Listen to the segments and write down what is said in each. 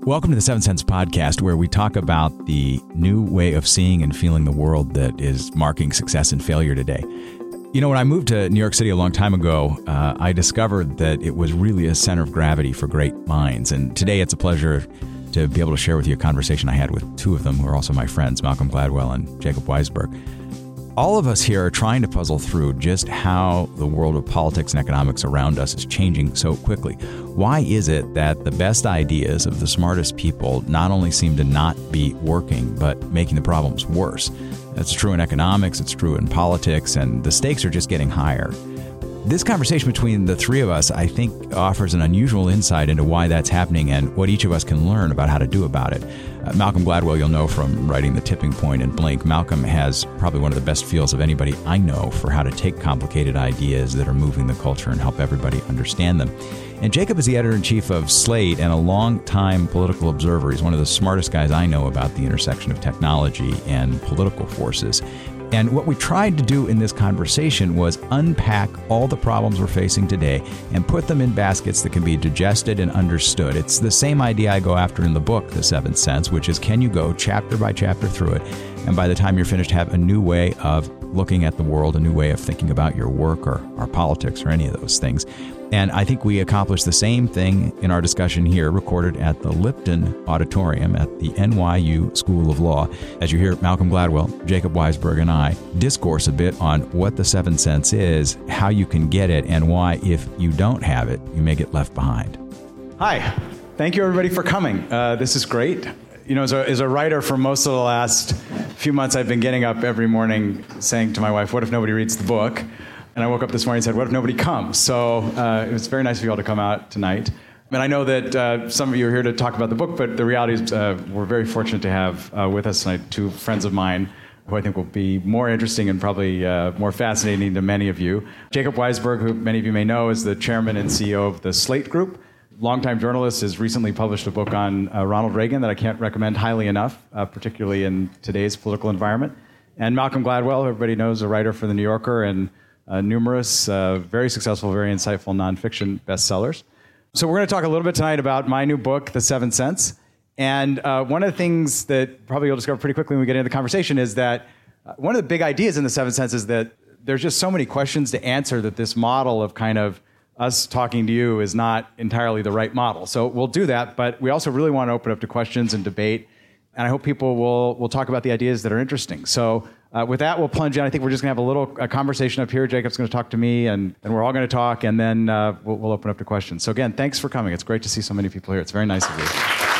Welcome to the Seven Sense Podcast, where we talk about the new way of seeing and feeling the world that is marking success and failure today. You know, when I moved to New York City a long time ago, I discovered that it was really a center of gravity for great minds. And today it's a pleasure to be able to share with you a conversation I had with two of them, who are also my friends, Malcolm Gladwell and Jacob Weisberg. All of us here are trying to puzzle through just how the world of politics and economics around us is changing so quickly. Why is it that the best ideas of the smartest people not only seem to not be working, but making the problems worse? That's true in economics, it's true in politics, and the stakes are just getting higher. This conversation between the three of us, I think, offers an unusual insight into why that's happening and what each of us can learn about how to do about it. Malcolm Gladwell, you'll know from writing The Tipping Point and Blink. Malcolm has probably one of the best feels of anybody I know for how to take complicated ideas that are moving the culture and help everybody understand them. And Jacob is the editor-in-chief of Slate and a long-time political observer. He's one of the smartest guys I know about the intersection of technology and political forces. And what we tried to do in this conversation was unpack all the problems we're facing today and put them in baskets that can be digested and understood. It's the same idea I go after in the book, The Seventh Sense, which is, can you go chapter by chapter through it, and by the time you're finished, have a new way of looking at the world, a new way of thinking about your work or our politics or any of those things. And I think we accomplished the same thing in our discussion here, recorded at the Lipton Auditorium at the NYU School of Law, as you hear Malcolm Gladwell, Jacob Weisberg, and I discourse a bit on what the Seventh Sense is, how you can get it, and why, if you don't have it, you may get left behind. Hi. Thank you, everybody, for coming. This is great. You know, as a writer for most of the last few months, I've been getting up every morning saying to my wife, what if nobody reads the book? And I woke up this morning and said, what if nobody comes? So it was very nice of you all to come out tonight. And I know that some of you are here to talk about the book, but the reality is we're very fortunate to have with us tonight two friends of mine who I think will be more interesting and probably more fascinating to many of you. Jacob Weisberg, who many of you may know, is the chairman and CEO of the Slate Group. Longtime journalist, has recently published a book on Ronald Reagan that I can't recommend highly enough, particularly in today's political environment. And Malcolm Gladwell, who everybody knows, a writer for The New Yorker and numerous, very successful, very insightful nonfiction bestsellers. So we're going to talk a little bit tonight about my new book, The Seventh Sense. And one of the things that probably you'll discover pretty quickly when we get into the conversation is that one of the big ideas in The Seventh Sense is that there's just so many questions to answer that this model of kind of us talking to you is not entirely the right model. So we'll do that, but we also really want to open up to questions and debate. And I hope people will talk about the ideas that are interesting. So with that, we'll plunge in. I think we're just going to have a conversation up here. Jacob's going to talk to me, and we're all going to talk, and then we'll open up to questions. So again, thanks for coming. It's great to see so many people here. It's very nice of you.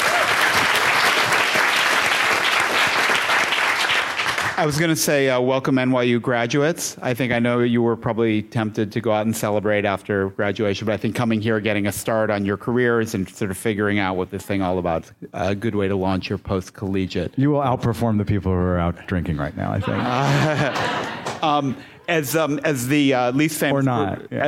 I was going to say welcome NYU graduates. I know you were probably tempted to go out and celebrate after graduation, but I think coming here, getting a start on your careers and sort of figuring out what this thing all about, a good way to launch your post-collegiate. You will outperform the people who are out drinking right now, I think. As the least famous, or not, yeah.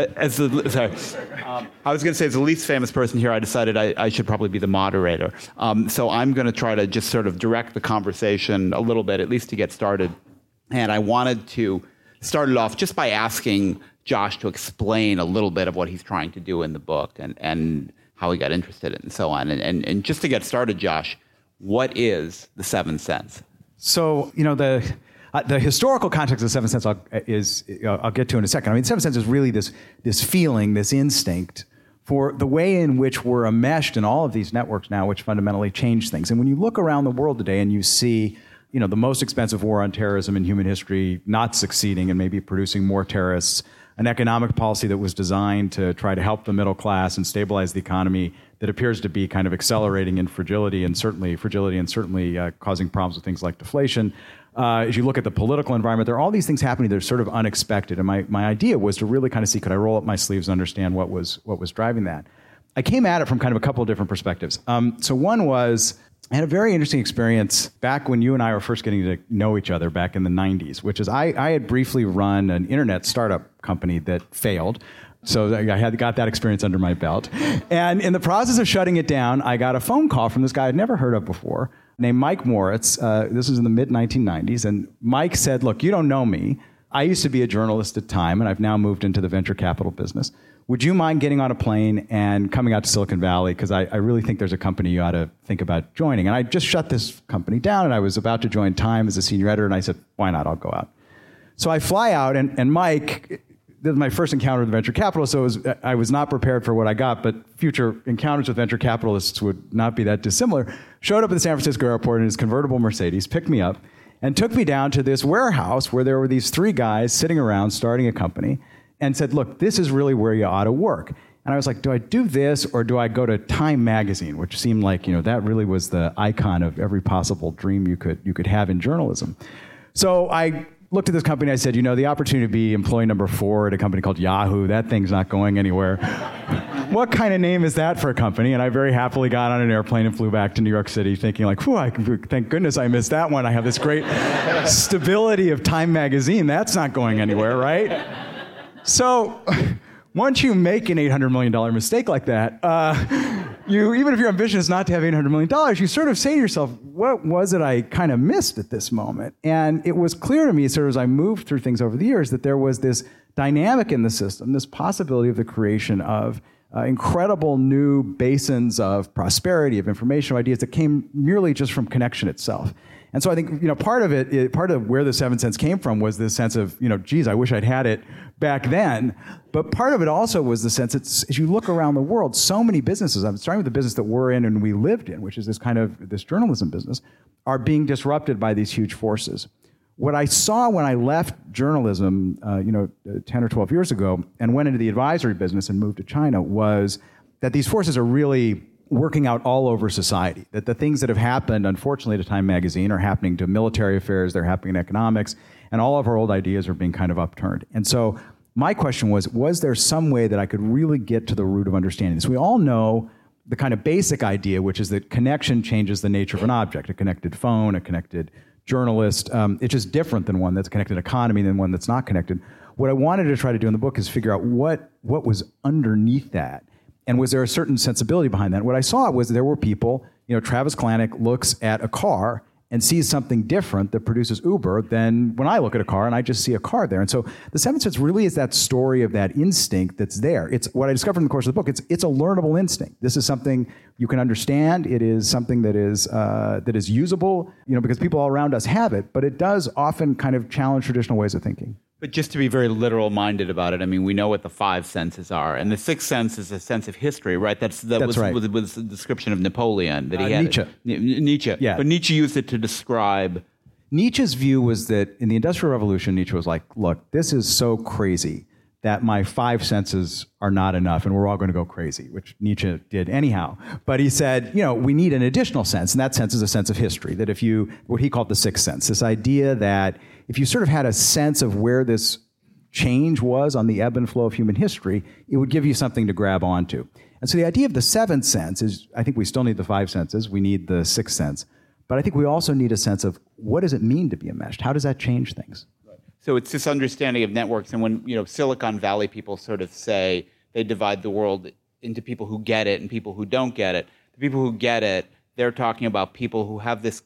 I was going to say, as the least famous person here, I decided I should probably be the moderator. So I'm going to try to just sort of direct the conversation a little bit, at least to get started. And I wanted to start it off just by asking Josh to explain a little bit of what he's trying to do in the book and how he got interested in it and so on. And just to get started, Josh, what is The Seventh Sense? So, you know, the historical context of The Seventh Sense I'll get to in a second. I mean, The Seventh Sense is really this feeling, this instinct for the way in which we're enmeshed in all of these networks now, which fundamentally change things. And when you look around the world today and you see, you know, the most expensive war on terrorism in human history not succeeding and maybe producing more terrorists, an economic policy that was designed to try to help the middle class and stabilize the economy that appears to be kind of accelerating in fragility and certainly causing problems with things like deflation. As you look at the political environment, there are all these things happening that are sort of unexpected. And my idea was to really kind of see, could I roll up my sleeves and understand what was driving that? I came at it from kind of a couple of different perspectives. So one was, I had a very interesting experience back when you and I were first getting to know each other back in the 90s, which is I had briefly run an internet startup company that failed. So I got that experience under my belt. And in the process of shutting it down, I got a phone call from this guy I'd never heard of before, named Mike Moritz. This was in the mid-1990s. And Mike said, look, you don't know me. I used to be a journalist at Time, and I've now moved into the venture capital business. would you mind getting on a plane and coming out to Silicon Valley? Because I really think there's a company you ought to think about joining. And I just shut this company down, and I was about to join Time as a senior editor, and I said, why not? I'll go out. So I fly out, and Mike, this is my first encounter with venture capitalists, so I was not prepared for what I got, but future encounters with venture capitalists would not be that dissimilar. Showed up at the San Francisco airport in his convertible Mercedes, picked me up, and took me down to this warehouse where there were these 3 guys sitting around starting a company, and said, look, this is really where you ought to work. And I was like, do I do this or do I go to Time magazine, which seemed like, that really was the icon of every possible dream you could have in journalism. So I looked at this company, I said, the opportunity to be employee number 4 at a company called Yahoo, that thing's not going anywhere. What kind of name is that for a company? And I very happily got on an airplane and flew back to New York City thinking like, thank goodness I missed that one. I have this great stability of Time magazine. That's not going anywhere, right? So once you make an $800 million mistake like that, even if your ambition is not to have $800 million, you sort of say to yourself, what was it I kind of missed at this moment? And it was clear to me, sort of as I moved through things over the years, that there was this dynamic in the system, this possibility of the creation of incredible new basins of prosperity, of information, of ideas that came merely just from connection itself. And so I think, part of where the 7 cents came from was this sense of, geez, I wish I'd had it back then. But part of it also was the sense that as you look around the world, so many businesses, I'm starting with the business that we're in and we lived in, which is this journalism business, are being disrupted by these huge forces. What I saw when I left journalism, 10 or 12 years ago and went into the advisory business and moved to China was that these forces are really working out all over society, that the things that have happened, unfortunately, to Time magazine are happening to military affairs, they're happening in economics, and all of our old ideas are being kind of upturned. And so my question was there some way that I could really get to the root of understanding this? We all know the kind of basic idea, which is that connection changes the nature of an object, a connected phone, a connected journalist. It's just different than one that's a connected economy than one that's not connected. What I wanted to try to do in the book is figure out what was underneath that. And was there a certain sensibility behind that? What I saw was there were people, Travis Kalanick looks at a car and sees something different that produces Uber than when I look at a car and I just see a car there. And so the 7 cents really is that story of that instinct that's there. It's what I discovered in the course of the book. It's a learnable instinct. This is something you can understand. It is something that is usable, because people all around us have it, but it does often kind of challenge traditional ways of thinking. But just to be very literal-minded about it, I mean, we know what the 5 senses are, and the 6th sense is a sense of history, right? That was right. Was the description of Napoleon that he had. Nietzsche. Yeah. But Nietzsche used it to describe. Nietzsche's view was that in the Industrial Revolution, Nietzsche was like, look, this is so crazy that my 5 senses are not enough, and we're all going to go crazy, which Nietzsche did anyhow. But he said, we need an additional sense, and that sense is a sense of history, that what he called the 6th sense, this idea that if you sort of had a sense of where this change was on the ebb and flow of human history, it would give you something to grab onto. And so the idea of the 7th sense is, I think we still need the 5 senses, we need the 6th sense, but I think we also need a sense of what does it mean to be enmeshed? How does that change things? So it's this understanding of networks, and when Silicon Valley people sort of say they divide the world into people who get it and people who don't get it. The people who get it, they're talking about people who have this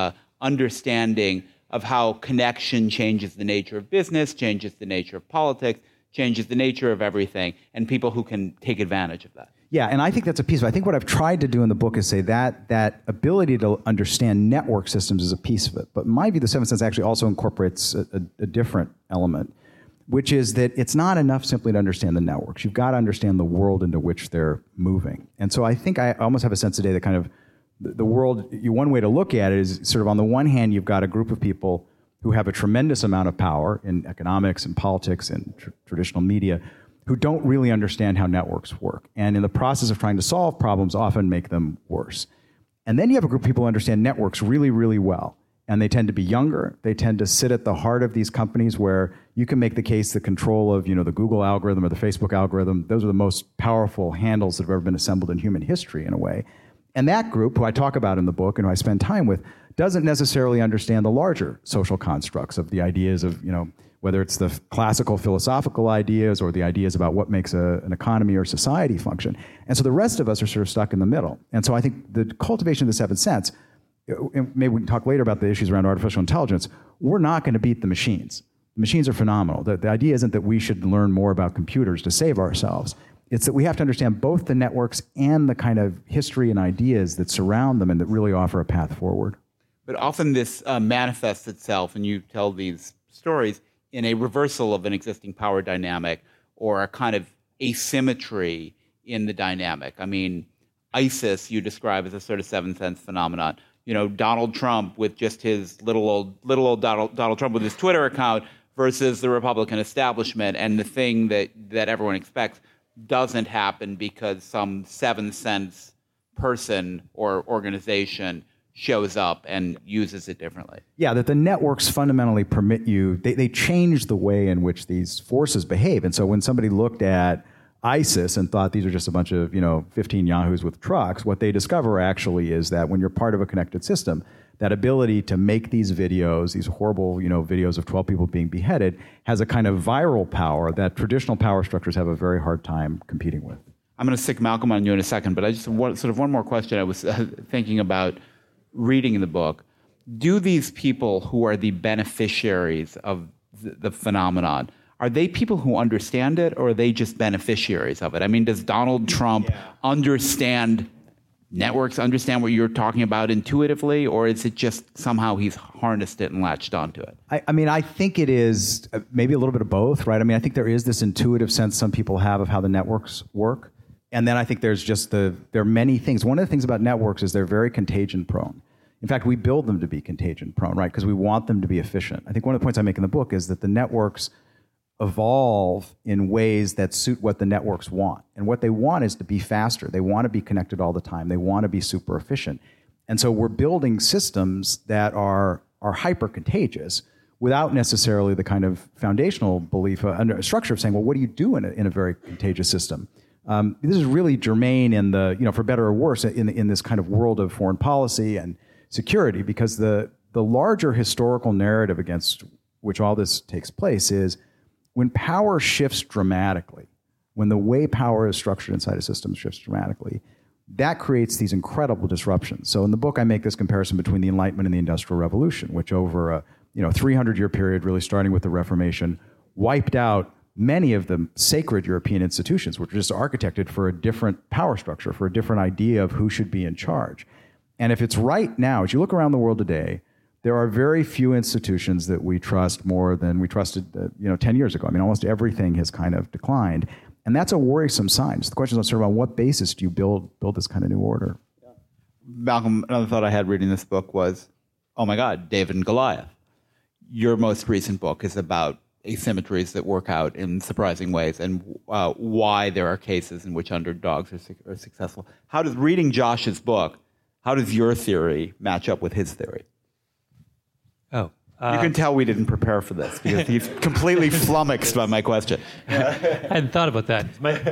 understanding of how connection changes the nature of business, changes the nature of politics, changes the nature of everything, and people who can take advantage of that. Yeah, and I think that's a piece of it. I think what I've tried to do in the book is say that ability to understand network systems is a piece of it. But in my view, the 7th sense actually also incorporates a different element, which is that it's not enough simply to understand the networks. You've got to understand the world into which they're moving. And so I think I almost have a sense today that kind of the world, one way to look at it is sort of on the one hand, you've got a group of people who have a tremendous amount of power in economics and politics and traditional media who don't really understand how networks work. And in the process of trying to solve problems, often make them worse. And then you have a group of people who understand networks really, really well. And they tend to be younger. They tend to sit at the heart of these companies where you can make the case the control of, the Google algorithm or the Facebook algorithm, those are the most powerful handles that have ever been assembled in human history in a way. And that group, who I talk about in the book and who I spend time with, doesn't necessarily understand the larger social constructs of the ideas of, whether it's the classical philosophical ideas or the ideas about what makes an economy or society function. And so the rest of us are sort of stuck in the middle. And so I think the cultivation of the 7th sense, and maybe we can talk later about the issues around artificial intelligence, we're not going to beat the machines. The machines are phenomenal. The idea isn't that we should learn more about computers to save ourselves. It's that we have to understand both the networks and the kind of history and ideas that surround them and that really offer a path forward. But often this manifests itself, and you tell these stories, in a reversal of an existing power dynamic or a kind of asymmetry in the dynamic. I mean, ISIS you describe as a sort of Seventh Sense phenomenon. You know, Donald Trump with just his little old Donald Trump with his Twitter account versus the Republican establishment, and the thing that everyone expects doesn't happen because some Seventh Sense person or organization shows up and uses it differently. Yeah, that the networks fundamentally permit you, they change the way in which these forces behave. And so when somebody looked at ISIS and thought these are just a bunch of 15 yahoos with trucks, what they discover actually is that when you're part of a connected system, that ability to make these videos, these horrible videos of 12 people being beheaded, has a kind of viral power that traditional power structures have a very hard time competing with. I'm going to stick Malcolm on you in a second, but I just want one more question. I was thinking about reading the book. Do these people who are the beneficiaries of the phenomenon, are they people who understand it, or are they just beneficiaries of it? I mean, does Donald Trump understand networks, understand what you're talking about intuitively, or is it just somehow he's harnessed it and latched onto it? I think it is maybe a little bit of both, right? I mean, I think there is this intuitive sense some people have of how the networks work. And then I think there's just there are many things. One of the things about networks is they're very contagion prone. In fact, we build them to be contagion prone, right? Because we want them to be efficient. I think one of the points I make in the book is that the networks evolve in ways that suit what the networks want. And what they want is to be faster. They want to be connected all the time. They want to be super efficient. And so we're building systems that are hyper contagious without necessarily the kind of foundational belief, structure of saying, well, what do you do in a very contagious system? This is really germane in the, for better or worse, in this kind of world of foreign policy and security, because the larger historical narrative against which all this takes place is when power shifts dramatically, when the way power is structured inside a system shifts dramatically, that creates these incredible disruptions. So in the book, I make this comparison between the Enlightenment and the Industrial Revolution, which over a 300-year period, really starting with the Reformation, wiped out many of the sacred European institutions, which were just architected for a different power structure, for a different idea of who should be in charge. And if it's right now, as you look around the world today, there are very few institutions that we trust more than we trusted 10 years ago. I mean, almost everything has kind of declined. And that's a worrisome sign. So the question is sort of on what basis do you build this kind of new order? Malcolm, another thought I had reading this book was, oh my God, David and Goliath. Your most recent book is about asymmetries that work out in surprising ways and why there are cases in which underdogs are successful. How does reading Josh's book, how does your theory match up with his theory? You can tell we didn't prepare for this because he's completely flummoxed by my question. I hadn't thought about that.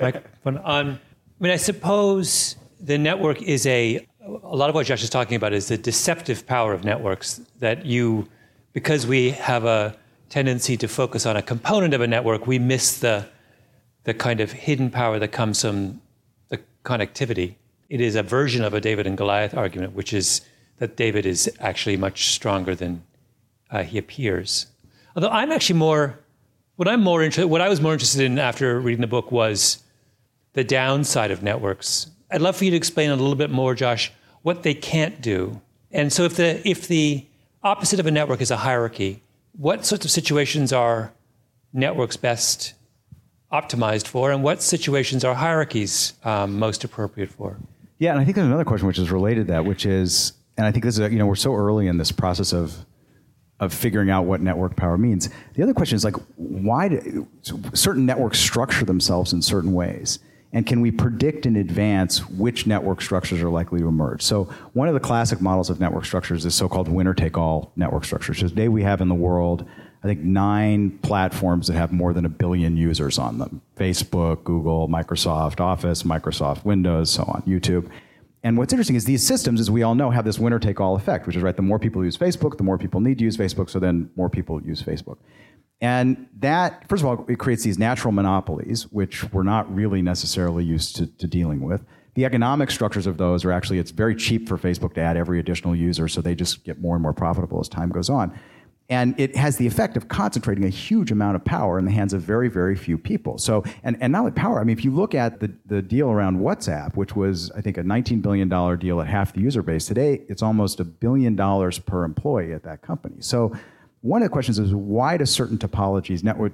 I suppose the network is a lot of what Josh is talking about is the deceptive power of networks that because we have a tendency to focus on a component of a network, we miss the kind of hidden power that comes from the connectivity. It is a version of a David and Goliath argument, which is that David is actually much stronger than he appears. Although I'm actually what I was more interested in after reading the book was the downside of networks. I'd love for you to explain a little bit more, Josh, what they can't do. And so if the opposite of a network is a hierarchy, what sorts of situations are networks best optimized for, and what situations are hierarchies most appropriate for? Yeah, and I think there's another question which is related to that, which is, and I think this is, we're so early in this process of figuring out what network power means. The other question is why do certain networks structure themselves in certain ways? And can we predict in advance which network structures are likely to emerge? So one of the classic models of network structures is so-called winner-take-all network structures. So today we have in the world, I think, 9 platforms that have more than 1 billion users on them. Facebook, Google, Microsoft Office, Microsoft Windows, so on, YouTube. And what's interesting is these systems, as we all know, have this winner-take-all effect, which is, right, the more people use Facebook, the more people need to use Facebook, so then more people use Facebook. And that, first of all, it creates these natural monopolies, which we're not really necessarily used to dealing with. The economic structures of those are actually, it's very cheap for Facebook to add every additional user, so they just get more and more profitable as time goes on. And it has the effect of concentrating a huge amount of power in the hands of very, very few people. So, and not only power, I mean, if you look at the deal around WhatsApp, which was, I think, a $19 billion deal at half the user base, today it's almost $1 billion per employee at that company. So one of the questions is, why do certain topologies, network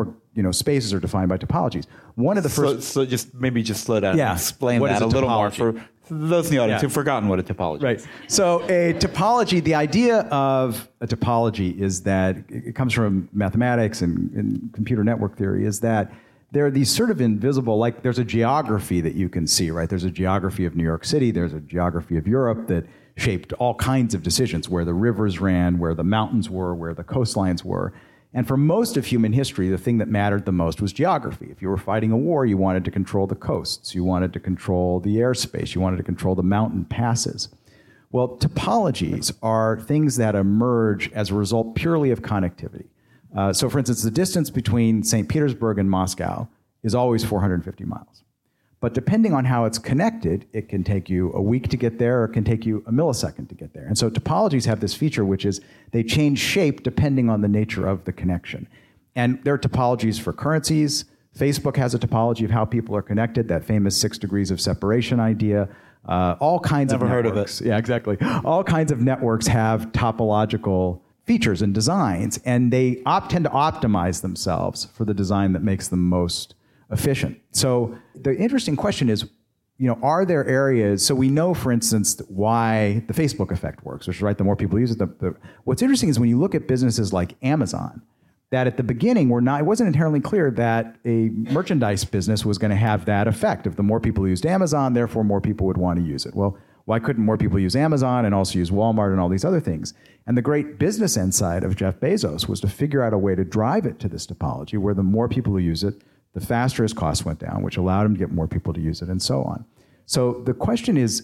spaces are defined by topologies. One of the first... So just slow down and explain that a little more for those in the audience who've forgotten what a topology is. Right. So a topology, the idea of a topology is that, it comes from mathematics and computer network theory, is that there are these sort of invisible, like there's a geography that you can see, right? There's a geography of New York City, there's a geography of Europe that shaped all kinds of decisions, where the rivers ran, where the mountains were, where the coastlines were. And for most of human history, the thing that mattered the most was geography. If you were fighting a war, you wanted to control the coasts, you wanted to control the airspace, you wanted to control the mountain passes. Well, topologies are things that emerge as a result purely of connectivity. So for instance, the distance between St. Petersburg and Moscow is always 450 miles. But depending on how it's connected, it can take you a week to get there, or it can take you a millisecond to get there. And so topologies have this feature, which is they change shape depending on the nature of the connection. And there are topologies for currencies. Facebook has a topology of how people are connected, that famous 6 degrees of separation idea. All kinds of networks. Never heard of it. Yeah, exactly. All kinds of networks have topological features and designs, and they tend to optimize themselves for the design that makes them most efficient. So the interesting question is, are there areas, so we know, for instance, why the Facebook effect works, which is, right, the more people use it, what's interesting is when you look at businesses like Amazon, that at the beginning it wasn't inherently clear that a merchandise business was going to have that effect. If the more people used Amazon, therefore more people would want to use it. Well, why couldn't more people use Amazon and also use Walmart and all these other things? And the great business insight of Jeff Bezos was to figure out a way to drive it to this topology where the more people who use it, the faster his costs went down, which allowed him to get more people to use it, and so on. So the question is,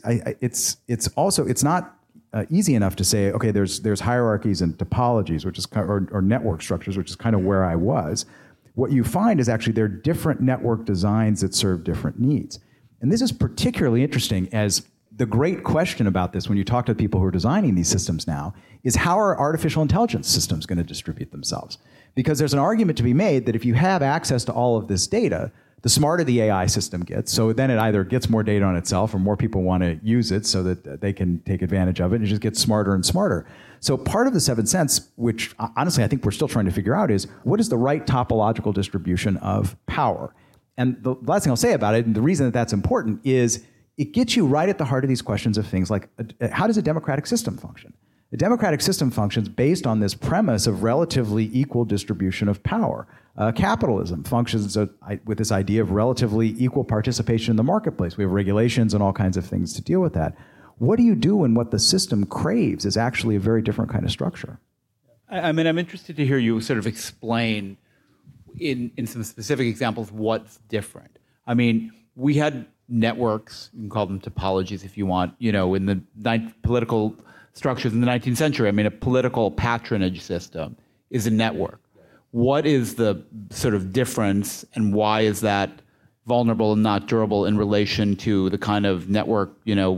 it's not easy enough to say, okay, there's hierarchies and topologies, which is or network structures, which is kind of where I was. What you find is actually there are different network designs that serve different needs, and this is particularly interesting, as the great question about this when you talk to people who are designing these systems now is, how are artificial intelligence systems going to distribute themselves? Because there's an argument to be made that if you have access to all of this data, the smarter the AI system gets, so then it either gets more data on itself or more people want to use it so that they can take advantage of it, and it just gets smarter and smarter. So part of the 7th sense, which honestly I think we're still trying to figure out, is what is the right topological distribution of power? And the last thing I'll say about it, and the reason that that's important, is it gets you right at the heart of these questions of things like, how does a democratic system function? The democratic system functions based on this premise of relatively equal distribution of power. Capitalism functions with this idea of relatively equal participation in the marketplace. We have regulations and all kinds of things to deal with that. What do you do when what the system craves is actually a very different kind of structure? I mean, I'm interested to hear you sort of explain in some specific examples what's different. I mean, we had networks, you can call them topologies if you want, in the political structures in the 19th century. I mean, a political patronage system is a network. What is the sort of difference, and why is that vulnerable and not durable in relation to the kind of network,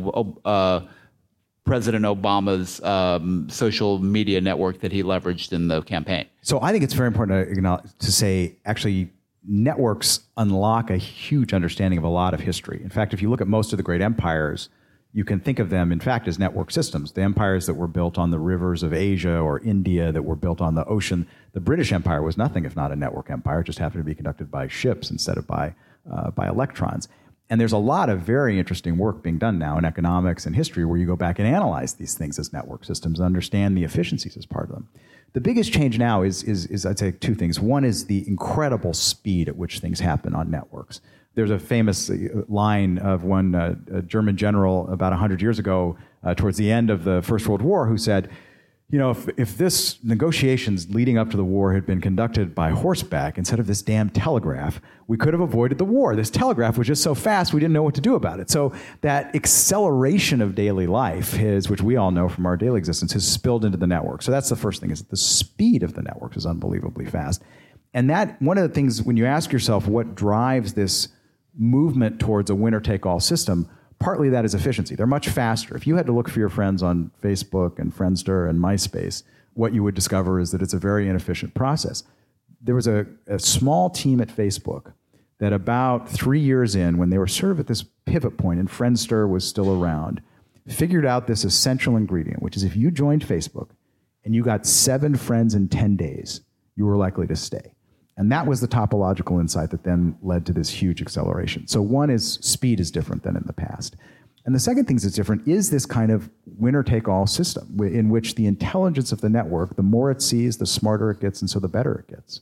President Obama's social media network that he leveraged in the campaign? So I think it's very important to say, actually, networks unlock a huge understanding of a lot of history. In fact, if you look at most of the great empires, you can think of them, in fact, as network systems. The empires that were built on the rivers of Asia or India, that were built on the ocean. The British Empire was nothing if not a network empire. It just happened to be conducted by ships instead of by electrons. And there's a lot of very interesting work being done now in economics and history where you go back and analyze these things as network systems and understand the efficiencies as part of them. The biggest change now is I'd say 2 things. One is the incredible speed at which things happen on networks. There's a famous line of one German general about 100 years ago, towards the end of the First World War, who said, if this negotiations leading up to the war had been conducted by horseback instead of this damn telegraph, we could have avoided the war. This telegraph was just so fast we didn't know what to do about it. So that acceleration of daily life, which we all know from our daily existence, has spilled into the network. So that's the first thing, is that the speed of the network is unbelievably fast. And that, one of the things, when you ask yourself what drives this movement towards a winner-take-all system, partly that is efficiency. They're much faster. If you had to look for your friends on Facebook and Friendster and MySpace, what you would discover is that it's a very inefficient process. There was a small team at Facebook that about 3 years in, when they were sort of at this pivot point and Friendster was still around, figured out this essential ingredient, which is if you joined Facebook and you got 7 friends in 10 days, you were likely to stay. And that was the topological insight that then led to this huge acceleration. So one is speed is different than in the past. And the second thing that's different is this kind of winner-take-all system in which the intelligence of the network, the more it sees, the smarter it gets, and so the better it gets.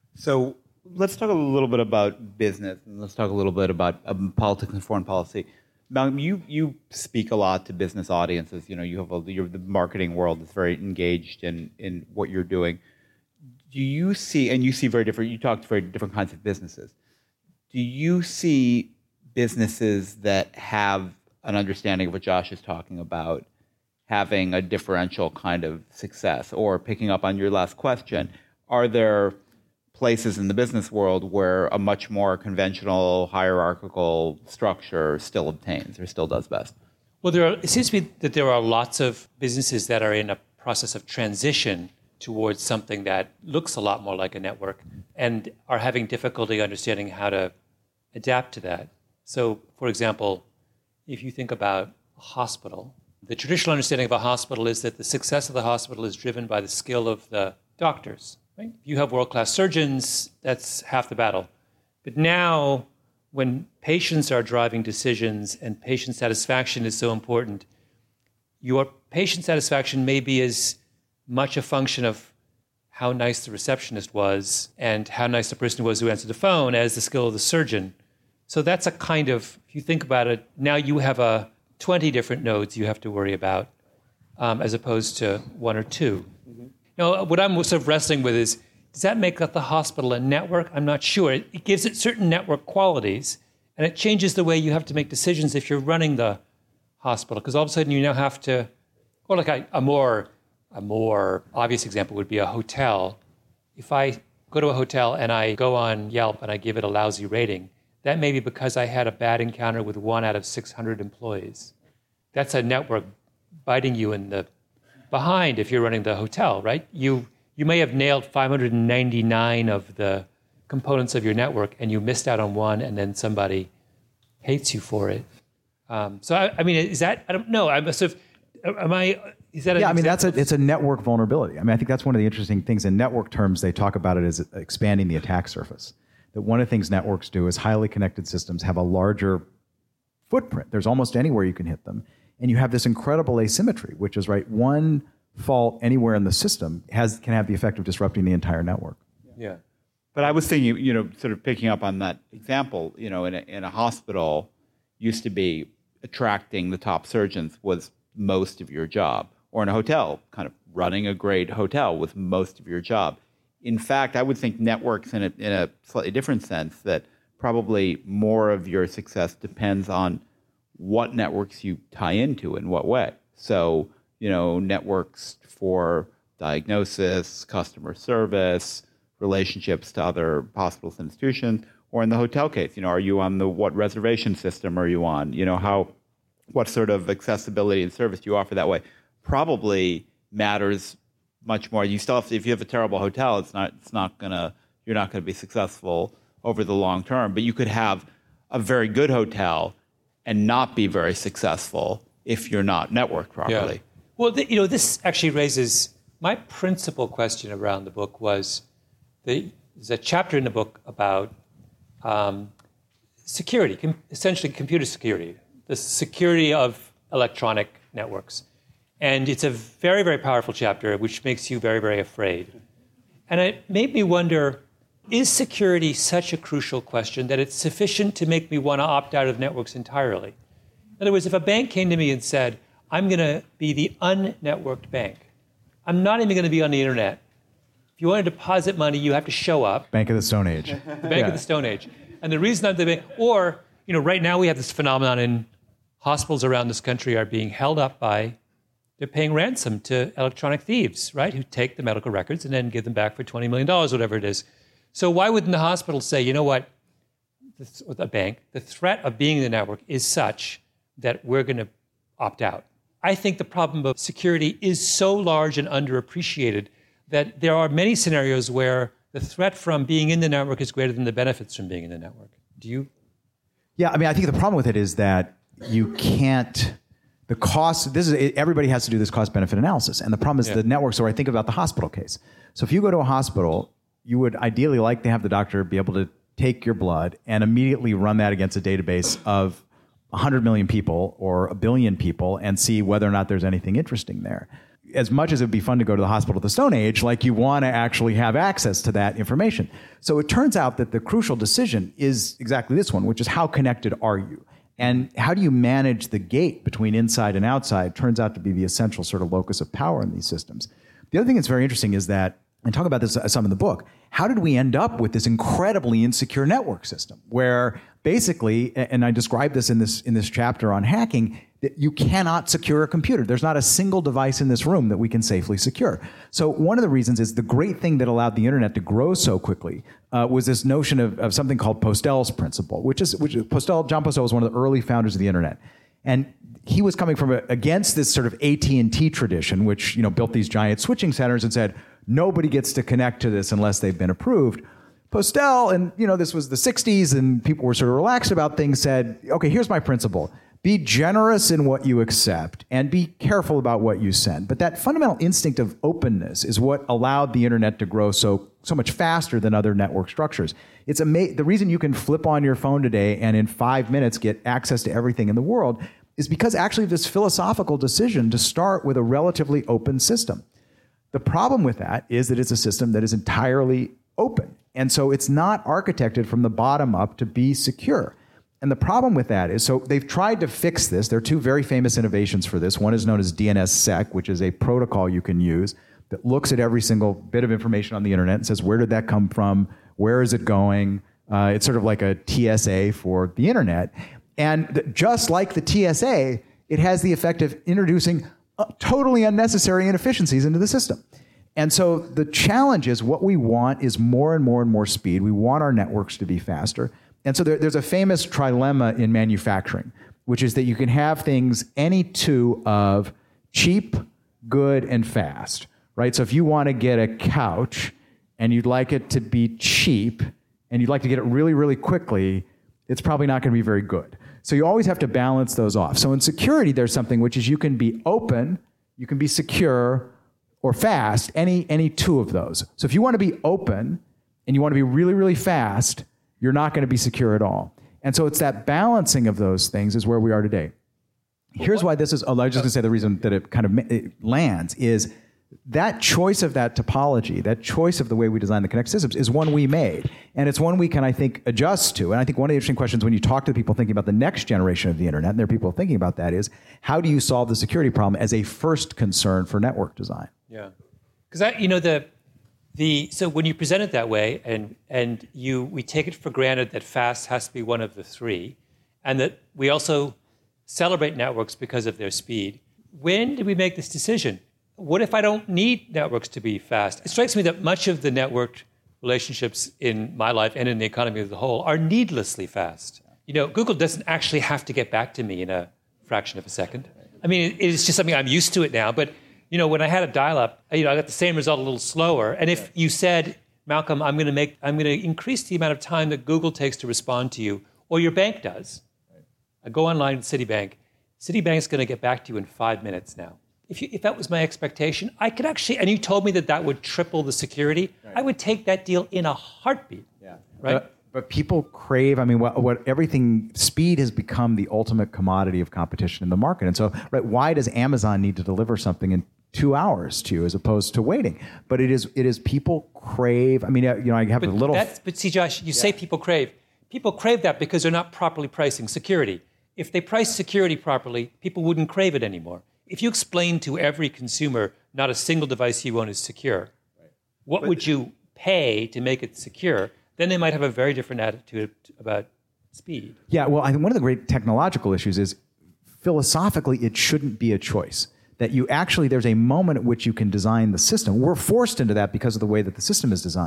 So let's talk a little bit about business, and let's talk a little bit about politics and foreign policy. Malcolm, you speak a lot to business audiences. You know, you're the marketing world is very engaged in what you're doing. Do you see, and you see you talk to very different kinds of businesses. Do you see businesses that have an understanding of what Josh is talking about having a differential kind of success? Or picking up on your last question, are there places in the business world where a much more conventional hierarchical structure still obtains or still does best? Well, it seems to me that there are lots of businesses that are in a process of transition towards something that looks a lot more like a network and are having difficulty understanding how to adapt to that. So, for example, if you think about a hospital, the traditional understanding of a hospital is that the success of the hospital is driven by the skill of the doctors. Right? If you have world-class surgeons, that's half the battle. But now, when patients are driving decisions and patient satisfaction is so important, your patient satisfaction may be as much a function of how nice the receptionist was and how nice the person was who answered the phone as the skill of the surgeon. So that's a kind of, if you think about it, now you have 20 different nodes you have to worry about as opposed to 1 or 2. Mm-hmm. Now, what I'm sort of wrestling with is, does that make the hospital a network? I'm not sure. It gives it certain network qualities, and it changes the way you have to make decisions if you're running the hospital, because all of a sudden you now have to, or like a more obvious example would be a hotel. If I go to a hotel and I go on Yelp and I give it a lousy rating, that may be because I had a bad encounter with 1 out of 600 employees. That's a network biting you in the behind if you're running the hotel, right? You may have nailed 599 of the components of your network and you missed out on 1 and then somebody hates you for it. So, I mean, is that, I don't know, is that I mean, it's a network vulnerability. I mean, I think that's one of the interesting things. In network terms, they talk about it as expanding the attack surface. That one of the things networks do is highly connected systems have a larger footprint. There's almost anywhere you can hit them. And you have this incredible asymmetry, which is, right, one fault anywhere in the system can have the effect of disrupting the entire network. Yeah. But I was thinking, sort of picking up on that example, in a hospital, used to be attracting the top surgeons was most of your job. Or in a hotel, kind of running a great hotel was most of your job. In fact, I would think networks in a slightly different sense, that probably more of your success depends on what networks you tie into in what way. So, networks for diagnosis, customer service, relationships to other hospitals and institutions, or in the hotel case, are you on what reservation system are you on? What sort of accessibility and service you offer that way probably matters much more. You still have to, if you have a terrible hotel, you're not gonna be successful over the long term. But you could have a very good hotel and not be very successful if you're not networked properly. Yeah. Well, this actually raises my principal question around the book. There's a chapter in the book about security, essentially computer security, the security of electronic networks. And it's a very, very powerful chapter, which makes you very, very afraid. And it made me wonder, is security such a crucial question that it's sufficient to make me want to opt out of networks entirely? In other words, if a bank came to me and said, I'm going to be the unnetworked bank, I'm not even going to be on the internet. If you want to deposit money, you have to show up. Bank of the Stone Age. The Bank of the Stone Age. And the reason I'm the bank, or, right now we have this phenomenon in hospitals around this country are being held up by, they're paying ransom to electronic thieves, right, who take the medical records and then give them back for $20 million, whatever it is. So why wouldn't the hospital say, you know what, the bank, the threat of being in the network is such, that we're going to opt out. I think the problem of security is so large and underappreciated that there are many scenarios where the threat from being in the network is greater than the benefits from being in the network. Do you? Yeah, I mean, I think the problem with it is that you can't, the cost, everybody has to do this cost-benefit analysis. And the problem is the network, so I think about the hospital case. So if you go to a hospital, you would ideally like to have the doctor be able to take your blood and immediately run that against a database of 100 million people or 1 billion people and see whether or not there's anything interesting there. As much as it would be fun to go to the hospital of the Stone Age, like you want to actually have access to that information. So it turns out that the crucial decision is exactly this one, which is how connected are you? And how do you manage the gate between inside and outside turns out to be the essential sort of locus of power in these systems. The other thing that's very interesting is that, and talk about this some in the book, how did we end up with this incredibly insecure network system where basically, and I describe this in this chapter on hacking, that you cannot secure a computer. There's not a single device in this room that we can safely secure. So one of the reasons is the great thing that allowed the internet to grow so quickly was this notion of something called Postel's principle, which John Postel was one of the early founders of the internet. And he was coming from against this sort of AT&T tradition, which built these giant switching centers and said, nobody gets to connect to this unless they've been approved. Postel, and this was the 60s and people were sort of relaxed about things, said, okay, here's my principle. Be generous in what you accept and be careful about what you send. But that fundamental instinct of openness is what allowed the internet to grow so much faster than other network structures. It's the reason you can flip on your phone today and in 5 minutes get access to everything in the world is because actually this philosophical decision to start with a relatively open system. The problem with that is that it's a system that is entirely open. And so it's not architected from the bottom up to be secure. And the problem with that is, so they've tried to fix this. There are two very famous innovations for this. One is known as DNSSEC, which is a protocol you can use that looks at every single bit of information on the internet and says, where did that come from? Where is it going? It's sort of like a TSA for the internet. And just like the TSA, it has the effect of introducing totally unnecessary inefficiencies into the system. And so the challenge is what we want is more and more and more speed. We want our networks to be faster. And so there's a famous trilemma in manufacturing, which is that you can have things any two of cheap, good, and fast, right? So if you want to get a couch and you'd like it to be cheap and you'd like to get it really, really quickly, it's probably not going to be very good. So you always have to balance those off. So in security, there's something which is you can be open, you can be secure, or fast, any two of those. So if you want to be open and you want to be really, really fast, you're not going to be secure at all. And so it's that balancing of those things is where we are today. Here's why this is, I was just going to say the reason that it lands is that choice of that topology, that choice of the way we design the connected systems is one we made. And it's one we can, I think, adjust to. And I think one of the interesting questions when you talk to people thinking about the next generation of the internet, and there are people thinking about that, is how do you solve the security problem as a first concern for network design? Yeah. Because so when you present it that way, and we take it for granted that fast has to be one of the three, and that we also celebrate networks because of their speed. When did we make this decision? What if I don't need networks to be fast? It strikes me that much of the networked relationships in my life and in the economy as a whole are needlessly fast. Google doesn't actually have to get back to me in a fraction of a second. I mean, it's just something I'm used to it now, but when I had a dial-up, I got the same result a little slower. And if you said, Malcolm, I'm going to increase the amount of time that Google takes to respond to you, or your bank does. I go online to Citibank. Citibank's going to get back to you in 5 minutes now. If that was my expectation, I could actually, and you told me that would triple the security, right. I would take that deal in a heartbeat. Yeah. Right? But people crave, speed has become the ultimate commodity of competition in the market. And so, right, why does Amazon need to deliver something in 2 hours to you as opposed to waiting? But it is people crave, I have a little... But see, Josh, you say people crave. People crave that because they're not properly pricing security. If they price security properly, people wouldn't crave it anymore. If you explain to every consumer not a single device you own is secure, what would you pay to make it secure? Then they might have a very different attitude about speed. Yeah, well, I think one of the great technological issues is philosophically it shouldn't be a choice. That there's a moment at which you can design the system. We're forced into that because of the way that the system is designed.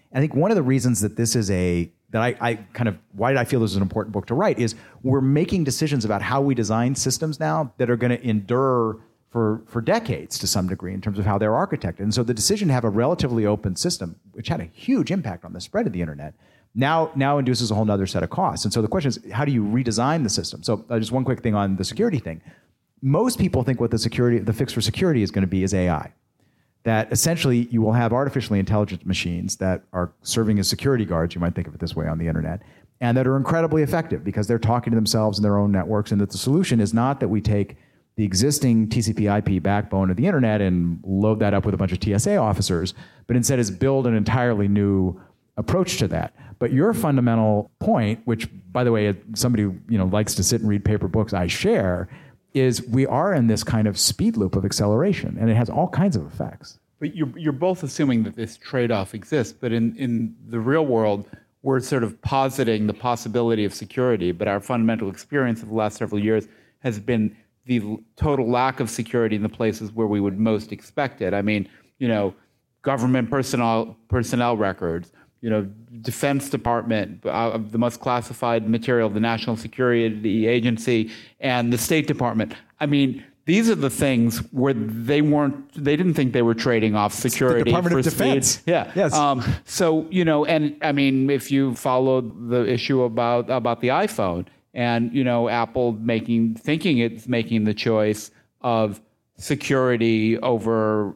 I think one of the reasons that this is why did I feel this is an important book to write is we're making decisions about how we design systems now that are going to endure for decades to some degree in terms of how they're architected. And so the decision to have a relatively open system, which had a huge impact on the spread of the internet, now induces a whole other set of costs. And so the question is, how do you redesign the system? So just one quick thing on the security thing. Most people think what the fix for security is going to be is AI. That essentially you will have artificially intelligent machines that are serving as security guards, you might think of it this way, on the internet, and that are incredibly effective because they're talking to themselves in their own networks, and that the solution is not that we take the existing TCP/IP backbone of the internet and load that up with a bunch of TSA officers, but instead is build an entirely new approach to that. But your fundamental point, which, by the way, somebody who likes to sit and read paper books, I share, is we are in this kind of speed loop of acceleration, and it has all kinds of effects. But you're both assuming that this trade-off exists, but in the real world, we're sort of positing the possibility of security, but our fundamental experience of the last several years has been the total lack of security in the places where we would most expect it. I mean, government personnel records, Defense Department, the most classified material, the National Security Agency, and the State Department. I mean, these are the things where they didn't think they were trading off security the Department for of Defense. Speed. Yeah. Yes. And I mean, if you followed the issue about the iPhone and, Apple thinking it's making the choice of security over,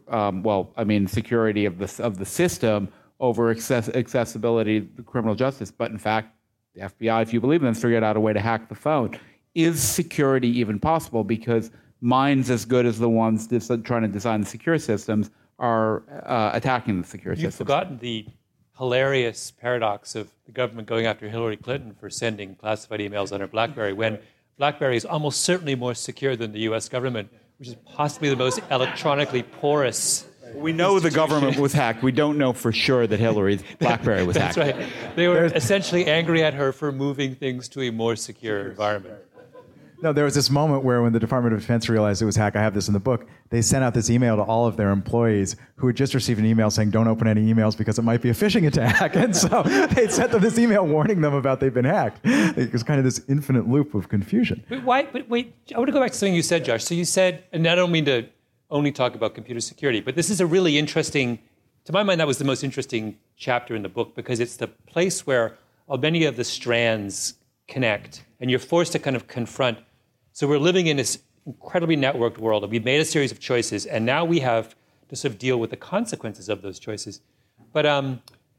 security of the system over accessibility to criminal justice. But in fact, the FBI, if you believe them, figured out a way to hack the phone. Is security even possible? Because minds as good as the ones trying to design the secure systems are attacking the secure systems. You've forgotten the hilarious paradox of the government going after Hillary Clinton for sending classified emails on her BlackBerry, when BlackBerry is almost certainly more secure than the U.S. government, which is possibly the most electronically porous. We know the government was hacked. We don't know for sure that Hillary's BlackBerry was hacked. That's right. They were essentially angry at her for moving things to a more secure environment. No, there was this moment where when the Department of Defense realized it was hacked, I have this in the book, they sent out this email to all of their employees who had just received an email saying, don't open any emails because it might be a phishing attack. And so they sent them this email warning them about they've been hacked. It was kind of this infinite loop of confusion. But wait, I want to go back to something you said, Josh. So you said, and I don't mean to only talk about computer security, but this is a really interesting, to my mind, that was the most interesting chapter in the book because it's the place where many of the strands connect and you're forced to kind of confront. So we're living in this incredibly networked world, and we've made a series of choices, and now we have to sort of deal with the consequences of those choices. But and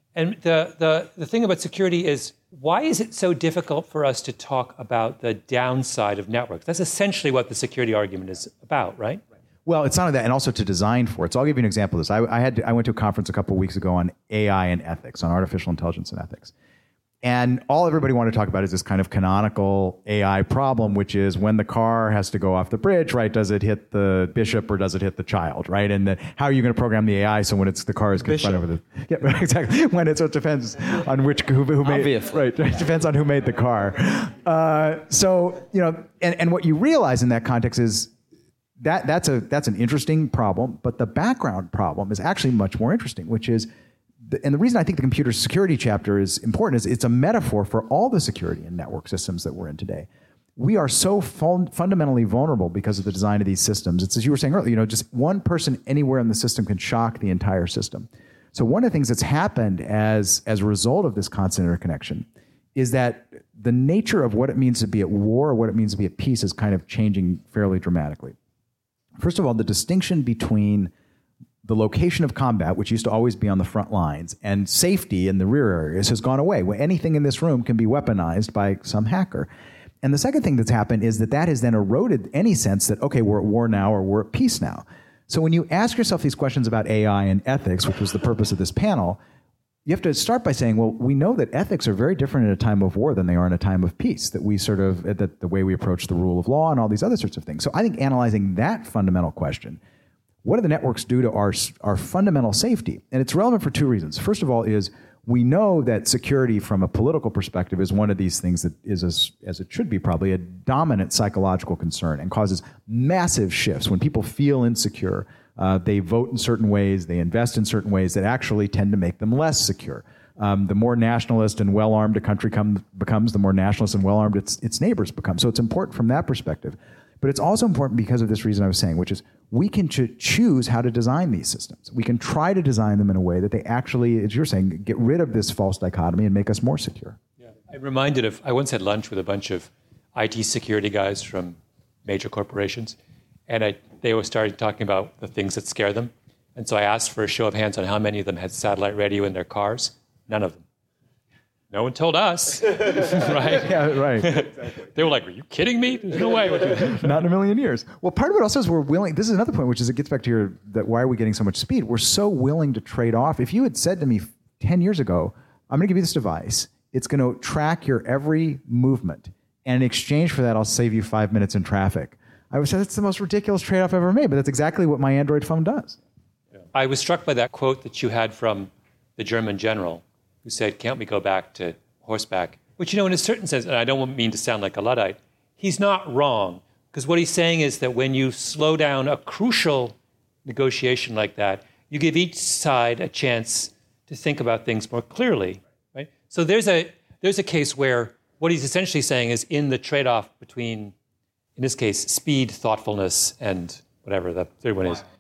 the thing about security is, why is it so difficult for us to talk about the downside of networks? That's essentially what the security argument is about, right? Well, it's not only that, and also to design for it. So I'll give you an example of this. I went to a conference a couple of weeks ago on AI and ethics, on artificial intelligence and ethics. And all everybody wanted to talk about is this kind of canonical AI problem, which is when the car has to go off the bridge, right? Does it hit the bishop or does it hit the child, right? And how are you going to program the AI so when the car is confronted with it? Yeah, exactly. When it depends on who made it. Right. It depends on who made the car. And what you realize in that context is that's an interesting problem, but the background problem is actually much more interesting, which is. And the reason I think the computer security chapter is important is it's a metaphor for all the security and network systems that we're in today. We are so fundamentally vulnerable because of the design of these systems. It's as you were saying earlier, just one person anywhere in the system can shock the entire system. So one of the things that's happened as a result of this constant interconnection is that the nature of what it means to be at war or what it means to be at peace is kind of changing fairly dramatically. First of all, the distinction between the location of combat, which used to always be on the front lines, and safety in the rear areas has gone away. Anything in this room can be weaponized by some hacker. And the second thing that's happened is that has then eroded any sense that, okay, we're at war now or we're at peace now. So when you ask yourself these questions about AI and ethics, which was the purpose of this panel, you have to start by saying, well, we know that ethics are very different in a time of war than they are in a time of peace, that the way we approach the rule of law and all these other sorts of things. So I think analyzing that fundamental question, what do the networks do to our fundamental safety? And it's relevant for two reasons. First of all is we know that security from a political perspective is one of these things that is, as it should be probably, a dominant psychological concern and causes massive shifts. When people feel insecure, they vote in certain ways, they invest in certain ways that actually tend to make them less secure. The more nationalist and well-armed a country becomes, the more nationalist and well-armed its neighbors become. So it's important from that perspective. But it's also important because of this reason I was saying, which is we can choose how to design these systems. We can try to design them in a way that they actually, as you're saying, get rid of this false dichotomy and make us more secure. Yeah. I'm reminded of, I once had lunch with a bunch of IT security guys from major corporations, and they were started talking about the things that scare them. And so I asked for a show of hands on how many of them had satellite radio in their cars. None of them. No one told us, right? Yeah, right. Exactly. They were like, "Are you kidding me? There's no way." Not in a million years. Well, part of it also is we're willing. This is another point, which is it gets back to that why are we getting so much speed? We're so willing to trade off. If you had said to me 10 years ago, "I'm going to give you this device. It's going to track your every movement, and in exchange for that, I'll save you 5 minutes in traffic," I would say that's the most ridiculous trade-off I've ever made. But that's exactly what my Android phone does. I was struck by that quote that you had from the German general, who said, "Can't we go back to horseback?" Which, in a certain sense, and I don't mean to sound like a Luddite, he's not wrong. Because what he's saying is that when you slow down a crucial negotiation like that, you give each side a chance to think about things more clearly, right? So there's a case where what he's essentially saying is in the trade-off between, in this case, speed, thoughtfulness, and whatever the third one is,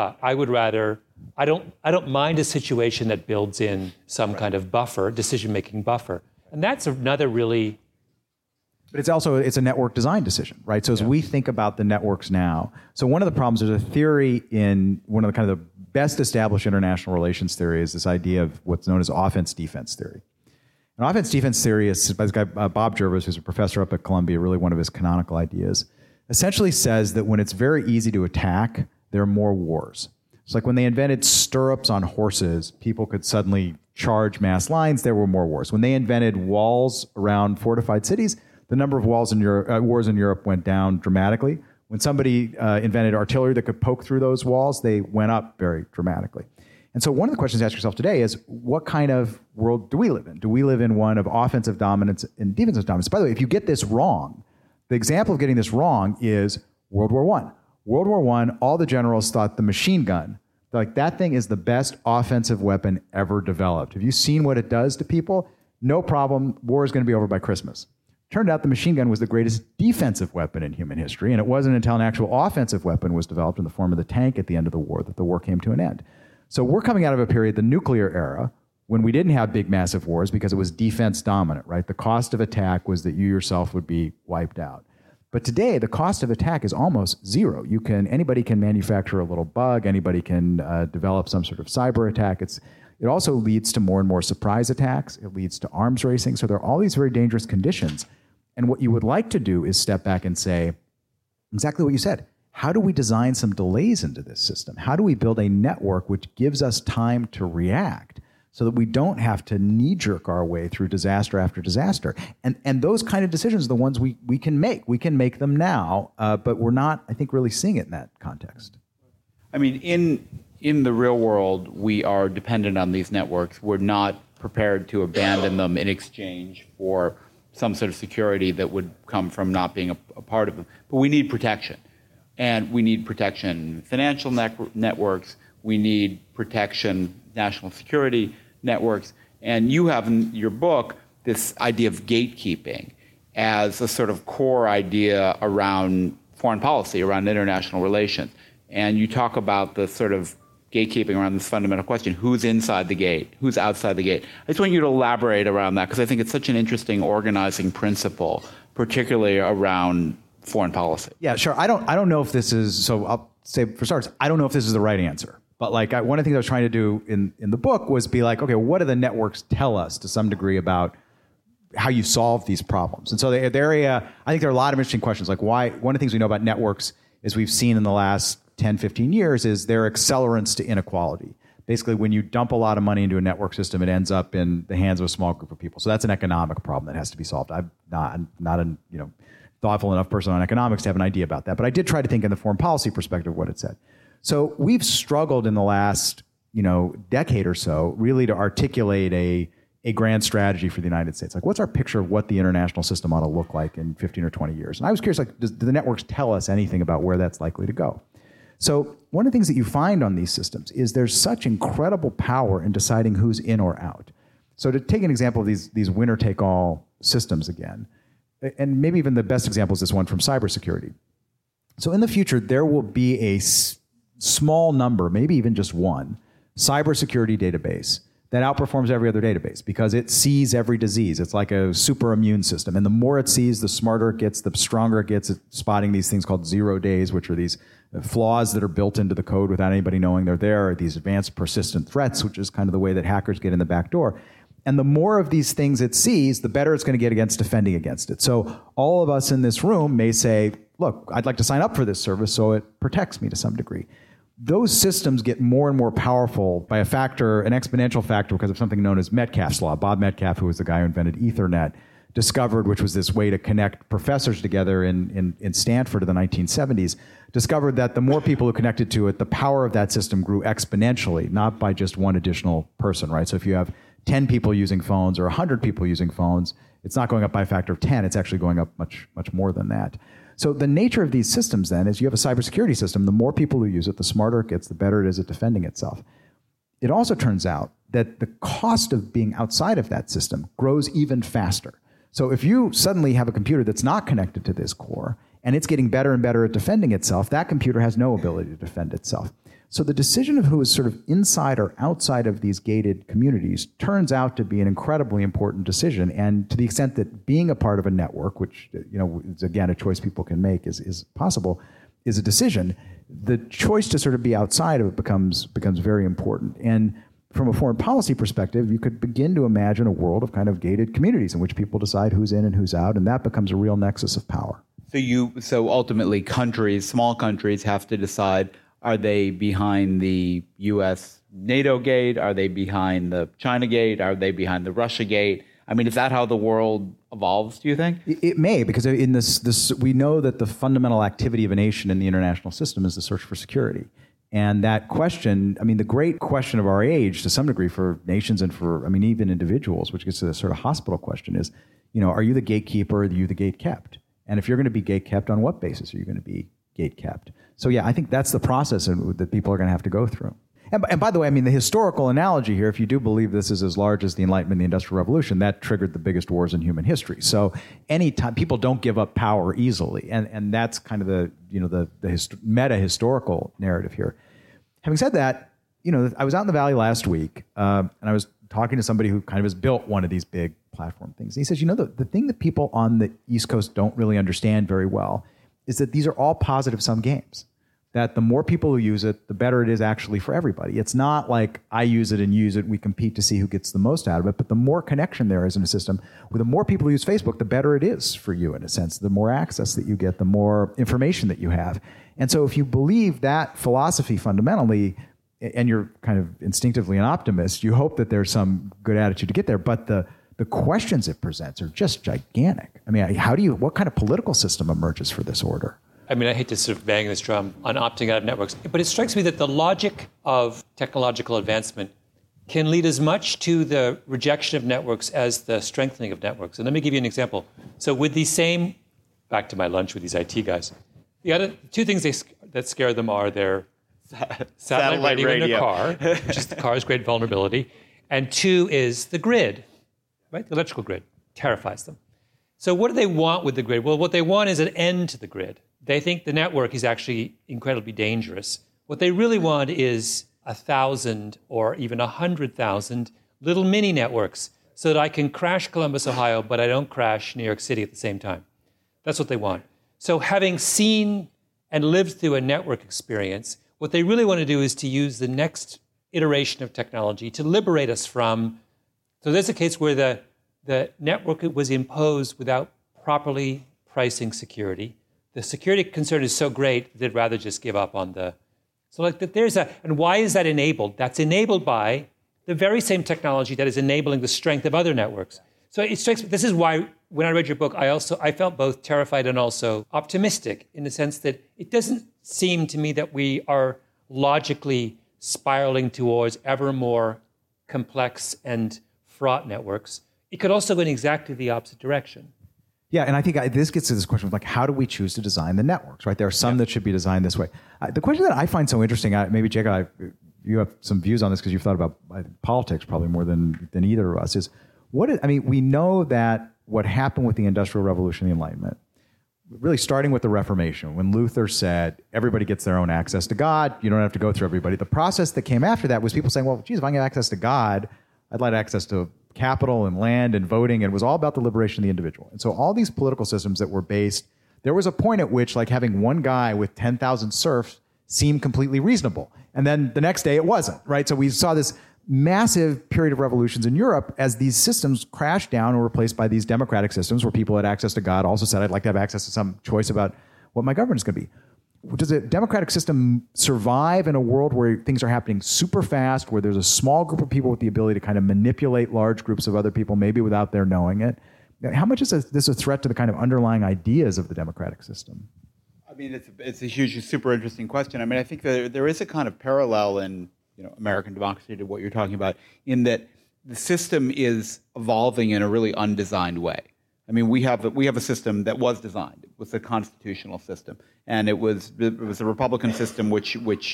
I don't mind a situation that builds in some kind of buffer, decision-making buffer. And that's another really... But it's a network design decision, right? So as we think about the networks now, so one of the problems, there's a theory in one of the kind of the best established international relations theory is this idea of what's known as offense-defense theory. And offense-defense theory is by this guy, Bob Jervis, who's a professor up at Columbia, really one of his canonical ideas, essentially says that when it's very easy to attack, there are more wars. It's like when they invented stirrups on horses, people could suddenly charge mass lines, there were more wars. When they invented walls around fortified cities, the number of wars in Europe went down dramatically. When somebody invented artillery that could poke through those walls, they went up very dramatically. And so one of the questions to ask yourself today is, what kind of world do we live in? Do we live in one of offensive dominance and defensive dominance? By the way, if you get this wrong, the example of getting this wrong is World War I. World War I, all the generals thought the machine gun, like that thing is the best offensive weapon ever developed. Have you seen what it does to people? No problem, war is going to be over by Christmas. Turned out the machine gun was the greatest defensive weapon in human history, and it wasn't until an actual offensive weapon was developed in the form of the tank at the end of the war that the war came to an end. So we're coming out of a period, the nuclear era, when we didn't have big, massive wars because it was defense dominant, right? The cost of attack was that you yourself would be wiped out. But today, the cost of attack is almost zero. Anybody can manufacture a little bug. Anybody can develop some sort of cyber attack. It also leads to more and more surprise attacks. It leads to arms racing. So there are all these very dangerous conditions. And what you would like to do is step back and say, exactly what you said. How do we design some delays into this system? How do we build a network which gives us time to react so that we don't have to knee-jerk our way through disaster after disaster? And those kind of decisions are the ones we can make. We can make them now, but we're not, I think, really seeing it in that context. I mean, in the real world, we are dependent on these networks. We're not prepared to abandon them in exchange for some sort of security that would come from not being a part of them. But we need protection. And we need protection financial networks. We need protection national security networks. And you have in your book this idea of gatekeeping as a sort of core idea around foreign policy, around international relations. And you talk about the sort of gatekeeping around this fundamental question: who's inside the gate, who's outside the gate? I just want you to elaborate around that, because I think it's such an interesting organizing principle, particularly around foreign policy. Yeah, sure. I don't know if this is, so I'll say for starters, I don't know if this is the right answer. But one of the things I was trying to do in the book was be like, okay, what do the networks tell us to some degree about how you solve these problems? And so the area, I think there are a lot of interesting questions, like why, one of the things we know about networks is we've seen in the last 10, 15 years is they're accelerants to inequality. Basically, when you dump a lot of money into a network system, it ends up in the hands of a small group of people. So that's an economic problem that has to be solved. I'm not a thoughtful enough person on economics to have an idea about that. But I did try to think in the foreign policy perspective of what it said. So we've struggled in the last decade or so really to articulate a grand strategy for the United States. Like, what's our picture of what the international system ought to look like in 15 or 20 years? And I was curious, do the networks tell us anything about where that's likely to go? So one of the things that you find on these systems is there's such incredible power in deciding who's in or out. So to take an example of these winner-take-all systems again, and maybe even the best example is this one from cybersecurity. So in the future, there will be a small number, maybe even just one, cybersecurity database that outperforms every other database because it sees every disease. It's like a super immune system. And the more it sees, the smarter it gets, the stronger it gets at spotting these things called 0 days, which are these flaws that are built into the code without anybody knowing they're there, or these advanced persistent threats, which is kind of the way that hackers get in the back door. And the more of these things it sees, the better it's going to get against defending against it. So all of us in this room may say, look, I'd like to sign up for this service so it protects me to some degree. Those systems get more and more powerful by a factor, an exponential factor, because of something known as Metcalfe's law. Bob Metcalfe, who was the guy who invented Ethernet, discovered, which was this way to connect professors together in Stanford in the 1970s, discovered that the more people who connected to it, the power of that system grew exponentially, not by just one additional person, right? So if you have 10 people using phones or 100 people using phones, it's not going up by a factor of 10, it's actually going up much, much more than that. So the nature of these systems then is you have a cybersecurity system, the more people who use it, the smarter it gets, the better it is at defending itself. It also turns out that the cost of being outside of that system grows even faster. So if you suddenly have a computer that's not connected to this core, and it's getting better and better at defending itself, that computer has no ability to defend itself. So the decision of who is sort of inside or outside of these gated communities turns out to be an incredibly important decision. And to the extent that being a part of a network, which is again a choice people can make, is possible, is a decision, the choice to sort of be outside of it becomes very important. And from a foreign policy perspective, you could begin to imagine a world of kind of gated communities in which people decide who's in and who's out, and that becomes a real nexus of power. So ultimately, small countries have to decide: are they behind the U.S. NATO gate? Are they behind the China gate? Are they behind the Russia gate? I mean, is that how the world evolves, do you think? It may, because in this we know that the fundamental activity of a nation in the international system is the search for security. And that question, I mean, the great question of our age, to some degree, for nations and for, I mean, even individuals, which gets to the sort of hospital question is, are you the gatekeeper or are you the gate kept? And if you're going to be gate kept, on what basis are you going to be gate kept? So yeah, I think that's the process that people are going to have to go through. And by the way, I mean, the historical analogy here, if you do believe this is as large as the Enlightenment and the Industrial Revolution, that triggered the biggest wars in human history. So anytime, people don't give up power easily. And that's kind of the meta-historical narrative here. Having said that, I was out in the Valley last week, and I was talking to somebody who kind of has built one of these big platform things. And he says, the thing that people on the East Coast don't really understand very well is that these are all positive-sum games. That the more people who use it, the better it is actually for everybody. It's not like I use it and use it, we compete to see who gets the most out of it, but the more connection there is in a system, with the more people who use Facebook, the better it is for you in a sense. The more access that you get, the more information that you have. And so if you believe that philosophy fundamentally, and you're kind of instinctively an optimist, you hope that there's some good attitude to get there, but the questions it presents are just gigantic. I mean, what kind of political system emerges for this order? I mean, I hate to sort of bang this drum on opting out of networks, but it strikes me that the logic of technological advancement can lead as much to the rejection of networks as the strengthening of networks. And let me give you an example. So with back to my lunch with these IT guys, the other two things that scare them are their satellite radio in their car, which is the car's great vulnerability, and two is the grid, right? The electrical grid terrifies them. So what do they want with the grid? Well, what they want is an end to the grid. They think the network is actually incredibly dangerous. What they really want is 1,000 or even 100,000 little mini networks so that I can crash Columbus, Ohio, but I don't crash New York City at the same time. That's what they want. So having seen and lived through a network experience, what they really want to do is to use the next iteration of technology to liberate us from. So there's a case where the network was imposed without properly pricing security. The security concern is so great they'd rather just give up on the. So and why is that enabled? That's enabled by the very same technology that is enabling the strength of other networks. So it strikes me, this is why when I read your book, I felt both terrified and also optimistic in the sense that it doesn't seem to me that we are logically spiraling towards ever more complex and fraught networks. It could also go in exactly the opposite direction. Yeah, and I think this gets to this question of how do we choose to design the networks, right? There are some that should be designed this way. The question that I find so interesting, maybe Jacob, you have some views on this because you've thought about politics probably more than either of us, is we know that what happened with the Industrial Revolution, the Enlightenment, really starting with the Reformation, when Luther said, everybody gets their own access to God, you don't have to go through everybody. The process that came after that was people saying, well, geez, if I can get access to God, I'd like access to capital and land and voting. And it was all about the liberation of the individual. And so all these political systems that were based, there was a point at which like having one guy with 10,000 serfs seemed completely reasonable. And then the next day it wasn't, right? So we saw this massive period of revolutions in Europe as these systems crashed down and were replaced by these democratic systems where people had access to God, also said, I'd like to have access to some choice about what my government is going to be. Does a democratic system survive in a world where things are happening super fast, where there's a small group of people with the ability to kind of manipulate large groups of other people, maybe without their knowing it? How much is this a threat to the kind of underlying ideas of the democratic system? I mean, it's a huge, super interesting question. I mean, I think there is a kind of parallel in American democracy to what you're talking about, in that the system is evolving in a really undesigned way. I mean, we have a system that was designed. It was a constitutional system, and it was a Republican system which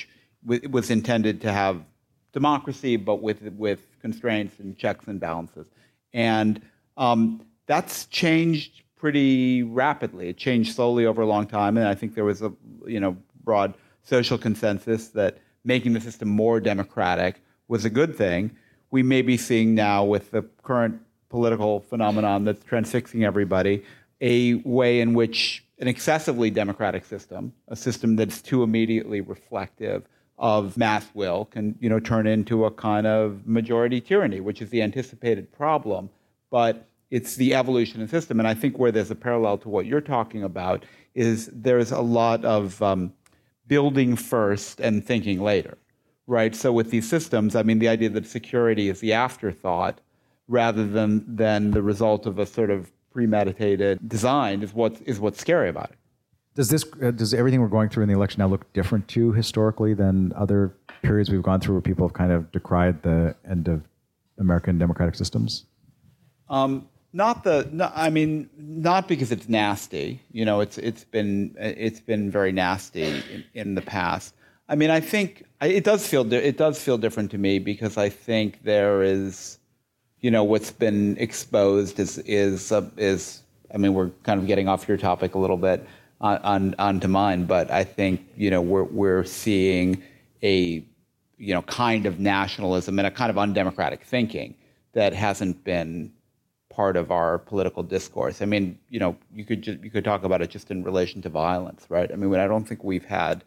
was intended to have democracy, but with constraints and checks and balances. And that's changed pretty rapidly. It changed slowly over a long time, and I think there was a broad social consensus that making the system more democratic was a good thing. We may be seeing now with the current political phenomenon that's transfixing everybody, a way in which an excessively democratic system, a system that's too immediately reflective of mass will, can turn into a kind of majority tyranny, which is the anticipated problem. But it's the evolution of the system. And I think where there's a parallel to what you're talking about is there's a lot of building first and thinking later, right? So with these systems, I mean, the idea that security is the afterthought rather than the result of a sort of premeditated design is what's scary about it. Does everything we're going through in the election now look different too historically than other periods we've gone through where people have kind of decried the end of American democratic systems? Not because it's nasty. It's been very nasty in the past. I mean, I think it does feel different to me because I think there is, what's been exposed is I mean, we're kind of getting off your topic a little bit onto mine, but I think we're seeing a kind of nationalism and a kind of undemocratic thinking that hasn't been part of our political discourse. I mean, you could talk about it just in relation to violence, right? I mean, I don't think we've had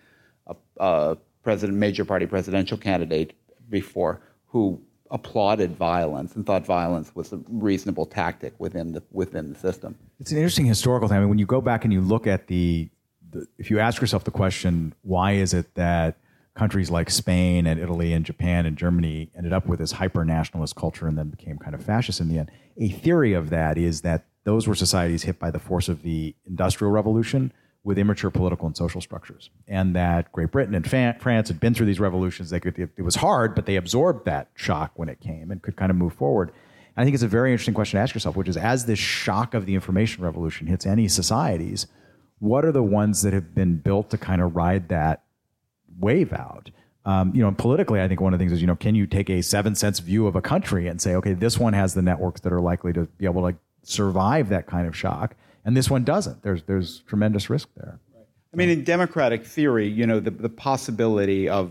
a major party presidential candidate before who applauded violence and thought violence was a reasonable tactic within the system. It's an interesting historical thing. I mean, when you go back and you look at if you ask yourself the question, why is it that countries like Spain and Italy and Japan and Germany ended up with this hyper-nationalist culture and then became kind of fascist in the end? A theory of that is that those were societies hit by the force of the Industrial Revolution with immature political and social structures, and that Great Britain and France had been through these revolutions. It was hard, but they absorbed that shock when it came and could kind of move forward. And I think it's a very interesting question to ask yourself, which is, as this shock of the information revolution hits any societies, what are the ones that have been built to kind of ride that wave out? Politically, I think one of the things is, can you take a 7-sense view of a country and say, okay, this one has the networks that are likely to be able to survive that kind of shock, and this one doesn't. There's tremendous risk there. Right. I mean, in democratic theory, the possibility of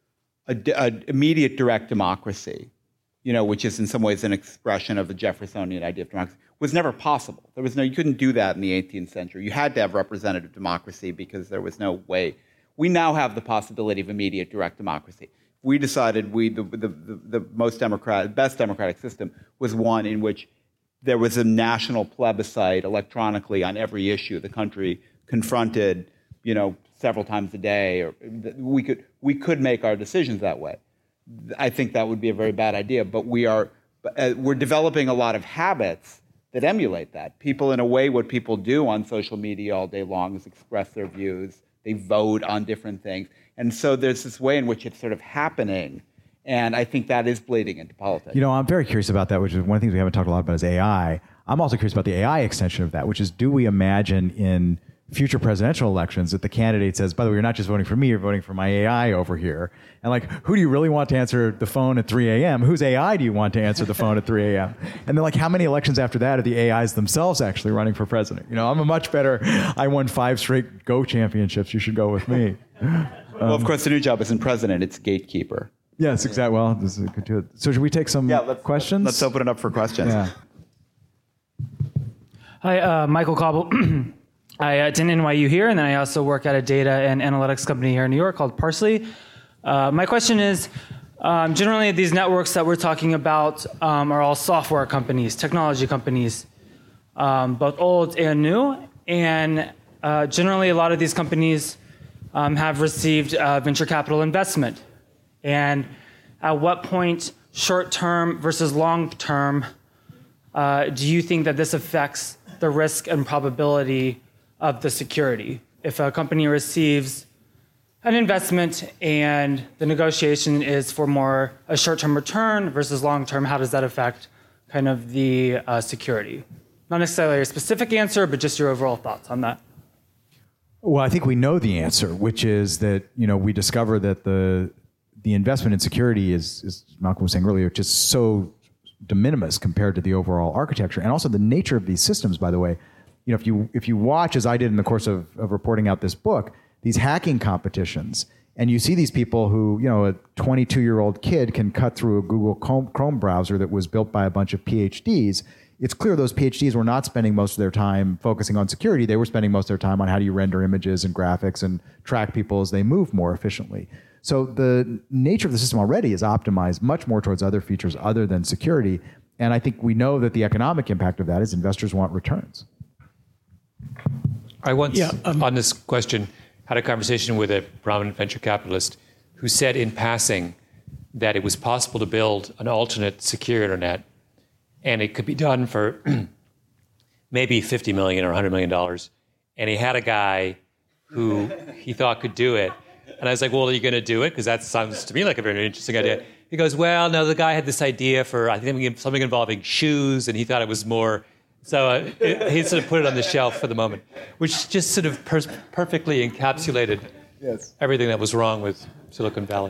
an immediate direct democracy, which is in some ways an expression of the Jeffersonian idea of democracy, was never possible. You couldn't do that in the 18th century. You had to have representative democracy because there was no way. We now have the possibility of immediate direct democracy. We decided the best democratic system was one in which there was a national plebiscite electronically on every issue the country confronted, several times a day. Or we could make our decisions that way. I think that would be a very bad idea, but we're developing a lot of habits that emulate that. People, in a way, what people do on social media all day long is express their views. They vote on different things. And so there's this way in which it's sort of happening. And I think that is bleeding into politics. I'm very curious about that, which is one of the things we haven't talked a lot about is AI. I'm also curious about the AI extension of that, which is, do we imagine in future presidential elections that the candidate says, by the way, you're not just voting for me, you're voting for my AI over here. And like, who do you really want to answer the phone at 3 a.m.? Whose AI do you want to answer the phone at 3 a.m.? And then like, how many elections after that are the AIs themselves actually running for president? I'm a much better, I won 5 straight Go championships, you should go with me. Well, of course, the new job isn't president, it's gatekeeper. Yes, exactly. Well, this is good. So should we take some questions? Let's open it up for questions. Yeah. Hi, Michael Cobble. I attend NYU here, and then I also work at a data and analytics company here in New York called Parsley. My question is, generally these networks that we're talking about are all software companies, technology companies, both old and new. And generally a lot of these companies have received venture capital investment. And at what point, short-term versus long-term, do you think that this affects the risk and probability of the security? If a company receives an investment and the negotiation is for more a short-term return versus long-term, how does that affect kind of the security? Not necessarily a specific answer, but just your overall thoughts on that. Well, I think we know the answer, which is that we discover that the investment in security is Malcolm was saying earlier, just so de minimis compared to the overall architecture, and also the nature of these systems. By the way, if you watch, as I did in the course of reporting out this book, these hacking competitions, and you see these people who, a 22-year-old kid can cut through a Google Chrome browser that was built by a bunch of PhDs. It's clear those PhDs were not spending most of their time focusing on security. They were spending most of their time on how do you render images and graphics and track people as they move more efficiently. So the nature of the system already is optimized much more towards other features other than security. And I think we know that the economic impact of that is investors want returns. I once, on this question, had a conversation with a prominent venture capitalist who said in passing that it was possible to build an alternate secure internet, and it could be done for maybe $50 million or $100 million. And he had a guy who he thought could do it. And I was like, well, are you going to do it? Because that sounds to me like a very interesting idea. He goes, well, no, the guy had this idea for, I think, something involving shoes, and he thought it was more. So he sort of put it on the shelf for the moment, which just sort of perfectly encapsulated everything that was wrong with Silicon Valley.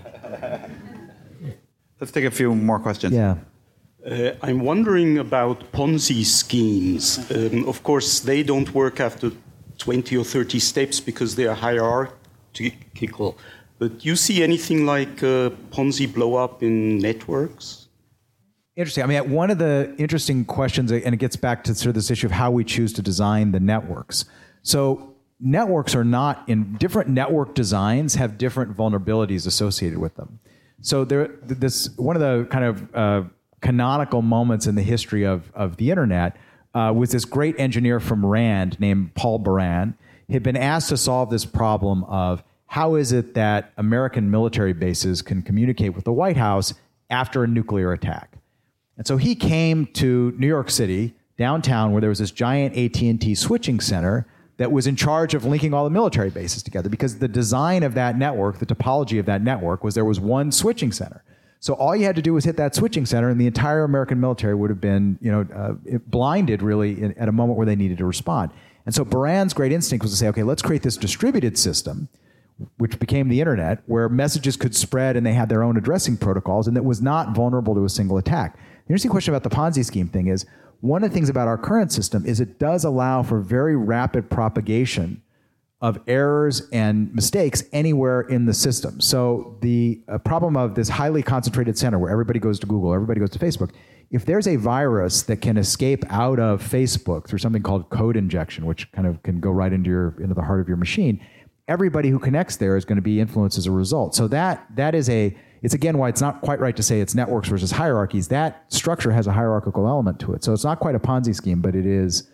Let's take a few more questions. Yeah. I'm wondering about Ponzi schemes. Of course, they don't work after 20 or 30 steps because they are hierarchical. But do you see anything like Ponzi blow up in networks? Interesting. I mean, one of the interesting questions, and it gets back to sort of this issue of how we choose to design the networks. So networks are not, in different network designs have different vulnerabilities associated with them. So one of the kind of canonical moments in the history of the internet was this great engineer from RAND named Paul Baran. He had been asked to solve this problem of how is it that American military bases can communicate with the White House after a nuclear attack. And so he came to New York City, downtown, where there was this giant AT&T switching center that was in charge of linking all the military bases together, because the design of that network, the topology of that network, was there was one switching center. So all you had to do was hit that switching center, and the entire American military would have been, blinded really at a moment where they needed to respond. And so Baran's great instinct was to say, okay, let's create this distributed system, which became the internet, where messages could spread and they had their own addressing protocols, and that was not vulnerable to a single attack. The interesting question about the Ponzi scheme thing is, one of the things about our current system is it does allow for very rapid propagation of errors and mistakes anywhere in the system. So the problem of this highly concentrated center where everybody goes to Google, everybody goes to Facebook, if there's a virus that can escape out of Facebook through something called code injection, which kind of can go right into the heart of your machine, everybody who connects there is going to be influenced as a result. So that is it's again why it's not quite right to say it's networks versus hierarchies. That structure has a hierarchical element to it. So it's not quite a Ponzi scheme, but it is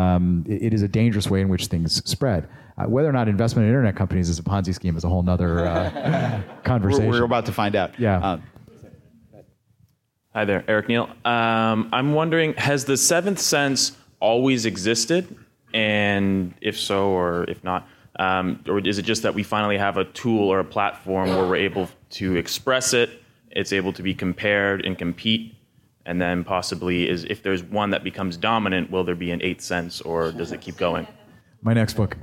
a dangerous way in which things spread. Whether or not investment in internet companies is a Ponzi scheme is a whole nother conversation. We're about to find out. Yeah. Hi there, Eric Neal. I'm wondering, has the seventh sense always existed? And if so, or if not, or is it just that we finally have a tool or a platform where we're able to express it, it's able to be compared and compete, and then possibly if there's one that becomes dominant, will there be an eighth sense, or does it keep going? My next book.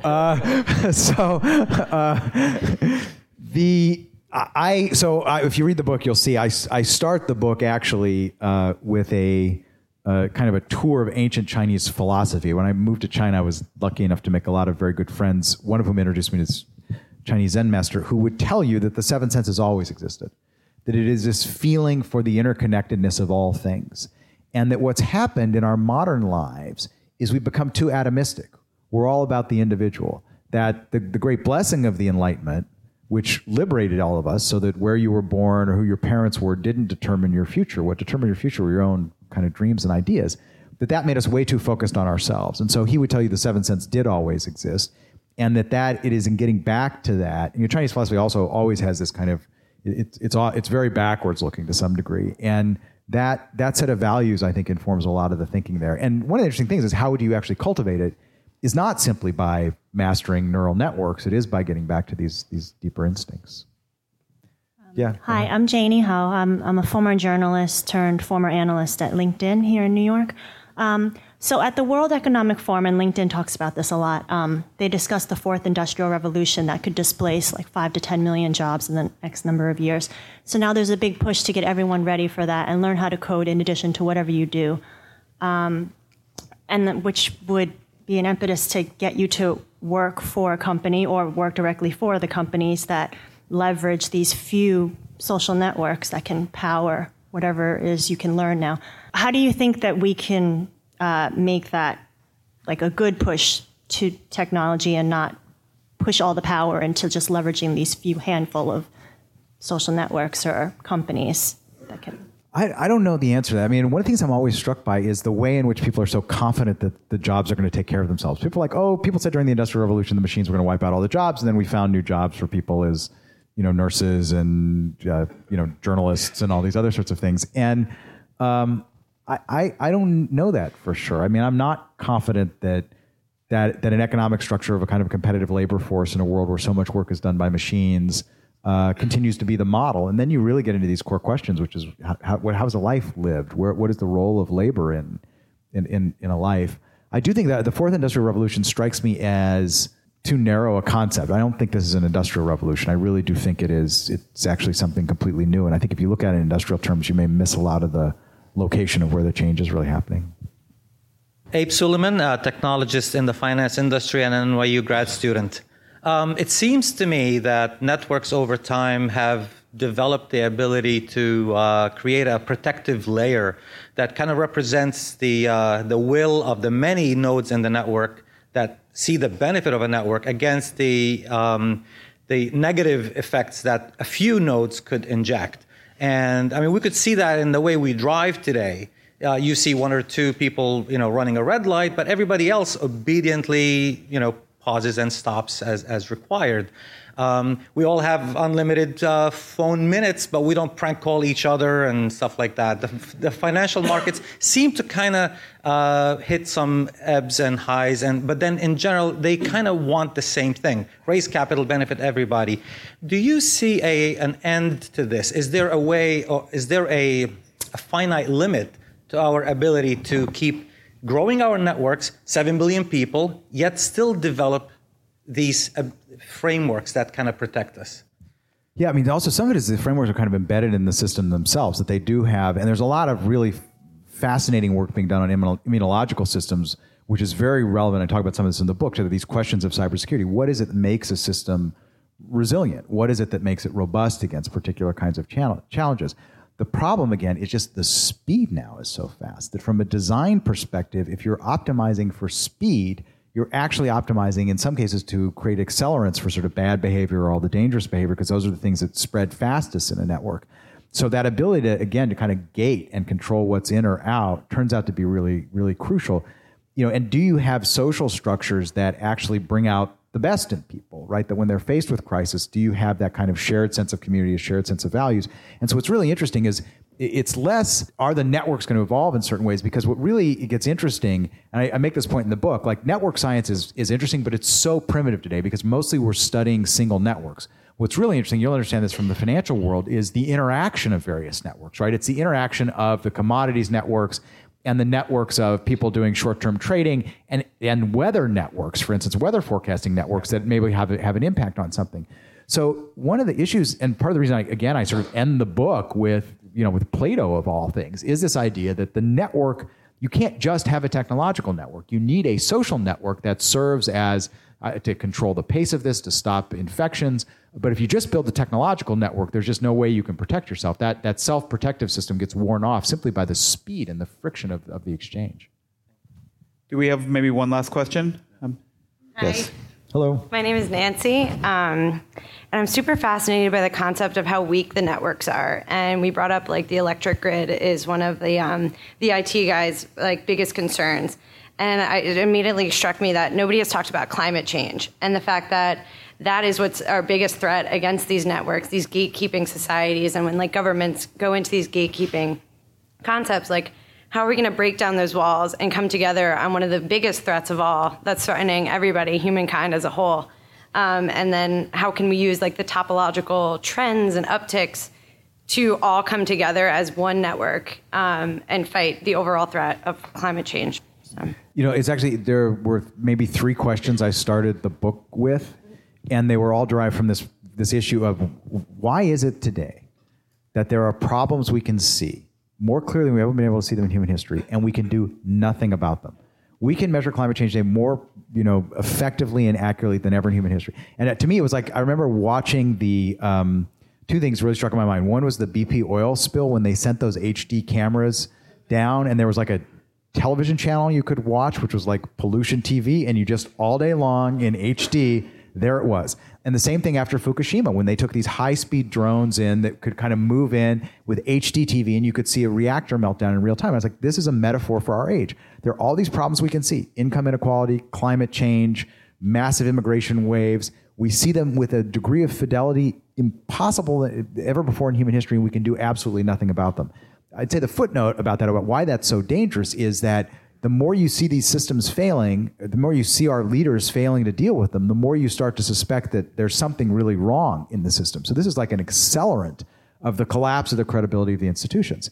If you read the book, you'll see I start the book actually with a kind of a tour of ancient Chinese philosophy. When I moved to China, I was lucky enough to make a lot of very good friends, one of whom introduced me to this Chinese Zen master who would tell you that the seven senses always existed, that it is this feeling for the interconnectedness of all things, and that what's happened in our modern lives is we've become too atomistic. We're all about the individual. That the great blessing of the Enlightenment, which liberated all of us so that where you were born or who your parents were didn't determine your future. What determined your future were your own kind of dreams and ideas. That made us way too focused on ourselves. And so he would tell you the seven senses did always exist, and that it is in getting back to that. And your Chinese philosophy also always has this kind of, it's very backwards looking to some degree. And that set of values, I think, informs a lot of the thinking there. And one of the interesting things is how would you actually cultivate it is not simply by mastering neural networks. It is by getting back to these deeper instincts. Hi, I'm Janie Ho. I'm a former journalist turned former analyst at LinkedIn here in New York. So at the World Economic Forum, and LinkedIn talks about this a lot, they discussed the fourth industrial revolution that could displace like 5 to 10 million jobs in the next number of years. So now there's a big push to get everyone ready for that and learn how to code in addition to whatever you do, which would be an impetus to get you to work for a company or work directly for the companies that leverage these few social networks that can power whatever it is you can learn now. How do you think that we can make that like a good push to technology and not push all the power into just leveraging these few handful of social networks or companies that can... I don't know the answer to that. I mean, one of the things I'm always struck by is the way in which people are so confident that the jobs are going to take care of themselves. People are like, people said during the Industrial Revolution the machines were going to wipe out all the jobs, and then we found new jobs for people as, nurses and, journalists and all these other sorts of things. And I don't know that for sure. I mean, I'm not confident that an economic structure of a kind of competitive labor force in a world where so much work is done by machines continues to be the model. And then you really get into these core questions, which is how is a life lived? What is the role of labor in a life? I do think that the fourth industrial revolution strikes me as too narrow a concept. I don't think this is an industrial revolution. I really do think it's actually something completely new. And I think if you look at it in industrial terms, you may miss a lot of the location of where the change is really happening. Abe Suleiman, a technologist in the finance industry and an NYU grad student. It seems to me that networks over time have developed the ability to create a protective layer that kind of represents the will of the many nodes in the network that see the benefit of a network against the negative effects that a few nodes could inject. And I mean, we could see that in the way we drive today. You see one or two people, running a red light, but everybody else obediently, pauses and stops as required. We all have unlimited phone minutes, but we don't prank call each other and stuff like that. The financial markets seem to kind of hit some ebbs and highs, but then in general, they kind of want the same thing: raise capital, benefit everybody. Do you see an end to this? Is there a way, or is there a finite limit to our ability to keep growing our networks, 7 billion people, yet still develop these frameworks that kind of protect us? Yeah, I mean, also some of it is the frameworks are kind of embedded in the system themselves, that they do have, and there's a lot of really fascinating work being done on immunological systems, which is very relevant. I talk about some of this in the book, to these questions of cybersecurity. What is it that makes a system resilient? What is it that makes it robust against particular kinds of challenges? The problem, again, is just the speed now is so fast that from a design perspective, if you're optimizing for speed, you're actually optimizing in some cases to create accelerants for sort of bad behavior or all the dangerous behavior, because those are the things that spread fastest in a network. So that ability to, again, to kind of gate and control what's in or out turns out to be really, really crucial. And do you have social structures that actually bring out the best in people, right? That when they're faced with crisis, do you have that kind of shared sense of community, a shared sense of values? And so what's really interesting is it's less, are the networks going to evolve in certain ways? Because what really gets interesting, and I make this point in the book, like network science is interesting, but it's so primitive today because mostly we're studying single networks. What's really interesting, you'll understand this from the financial world, is the interaction of various networks, right? It's the interaction of the commodities networks and the networks of people doing short-term trading and weather networks, for instance, weather forecasting networks that maybe have an impact on something. So one of the issues, and part of the reason I sort of end the book with Plato of all things, is this idea that the network, you can't just have a technological network. You need a social network that serves as to control the pace of this, to stop infections. But if you just build a technological network, there's just no way you can protect yourself. That self-protective system gets worn off simply by the speed and the friction of the exchange. Do we have maybe one last question? Yes. Hello. My name is Nancy, and I'm super fascinated by the concept of how weak the networks are. And we brought up the electric grid is one of the IT guys' biggest concerns. And it immediately struck me that nobody has talked about climate change and the fact that is what's our biggest threat against these networks, these gatekeeping societies. And when governments go into these gatekeeping concepts, how are we going to break down those walls and come together on one of the biggest threats of all that's threatening everybody, humankind as a whole? And then how can we use the topological trends and upticks to all come together as one network and fight the overall threat of climate change? So. It's actually, there were maybe 3 questions I started the book with, and they were all derived from this issue of why is it today that there are problems we can see more clearly than we've ever been able to see them in human history, and we can do nothing about them. We can measure climate change today more, effectively and accurately than ever in human history. And to me, it was I remember watching the 2 things really struck in my mind. One was the BP oil spill when they sent those HD cameras down, and there was a television channel you could watch, which was pollution TV, and you just all day long in HD, there it was. And the same thing after Fukushima, when they took these high-speed drones in that could kind of move in with HD TV, and you could see a reactor meltdown in real time. I was this is a metaphor for our age. There are all these problems we can see: income inequality, climate change, massive immigration waves. We see them with a degree of fidelity impossible ever before in human history, and we can do absolutely nothing about them. I'd say the footnote about that, about why that's so dangerous, is that the more you see these systems failing, the more you see our leaders failing to deal with them, the more you start to suspect that there's something really wrong in the system. So this is an accelerant of the collapse of the credibility of the institutions.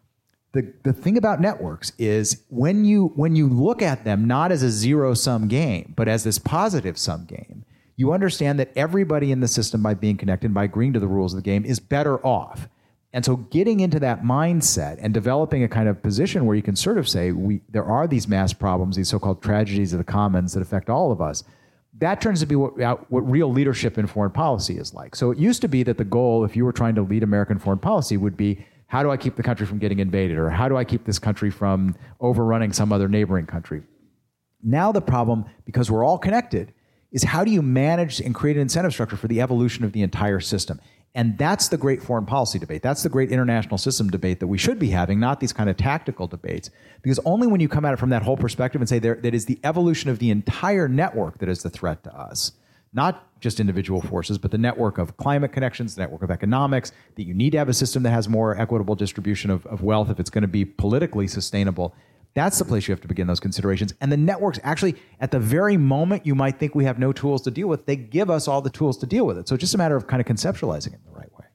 The thing about networks is when you look at them not as a zero-sum game, but as this positive-sum game, you understand that everybody in the system, by being connected, by agreeing to the rules of the game, is better off. And so getting into that mindset and developing a kind of position where you can sort of say, there are these mass problems, these so-called tragedies of the commons that affect all of us, that turns to be what real leadership in foreign policy is like. So it used to be that the goal, if you were trying to lead American foreign policy, would be, how do I keep the country from getting invaded? Or how do I keep this country from overrunning some other neighboring country? Now the problem, because we're all connected, is how do you manage and create an incentive structure for the evolution of the entire system? And that's the great foreign policy debate. That's the great international system debate that we should be having, not these kind of tactical debates. Because only when you come at it from that whole perspective and say that is the evolution of the entire network that is the threat to us, not just individual forces, but the network of climate connections, the network of economics, that you need to have a system that has more equitable distribution of wealth if it's going to be politically sustainable. That's the place you have to begin those considerations. And the networks actually, at the very moment you might think we have no tools to deal with, they give us all the tools to deal with it. So it's just a matter of kind of conceptualizing it in the right way.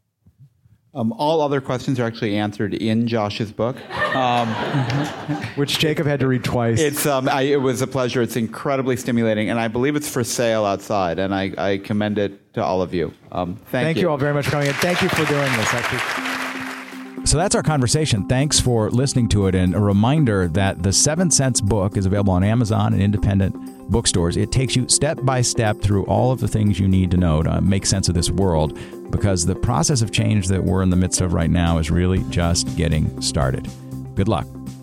All other questions are actually answered in Josh's book, which Jacob had to read twice. It was a pleasure. It's incredibly stimulating, and I believe it's for sale outside, and I commend it to all of you. Thank you all very much for coming in. Thank you for doing this. So that's our conversation. Thanks for listening to it. And a reminder that the 7 Cents book is available on Amazon and independent bookstores. It takes you step by step through all of the things you need to know to make sense of this world, because the process of change that we're in the midst of right now is really just getting started. Good luck.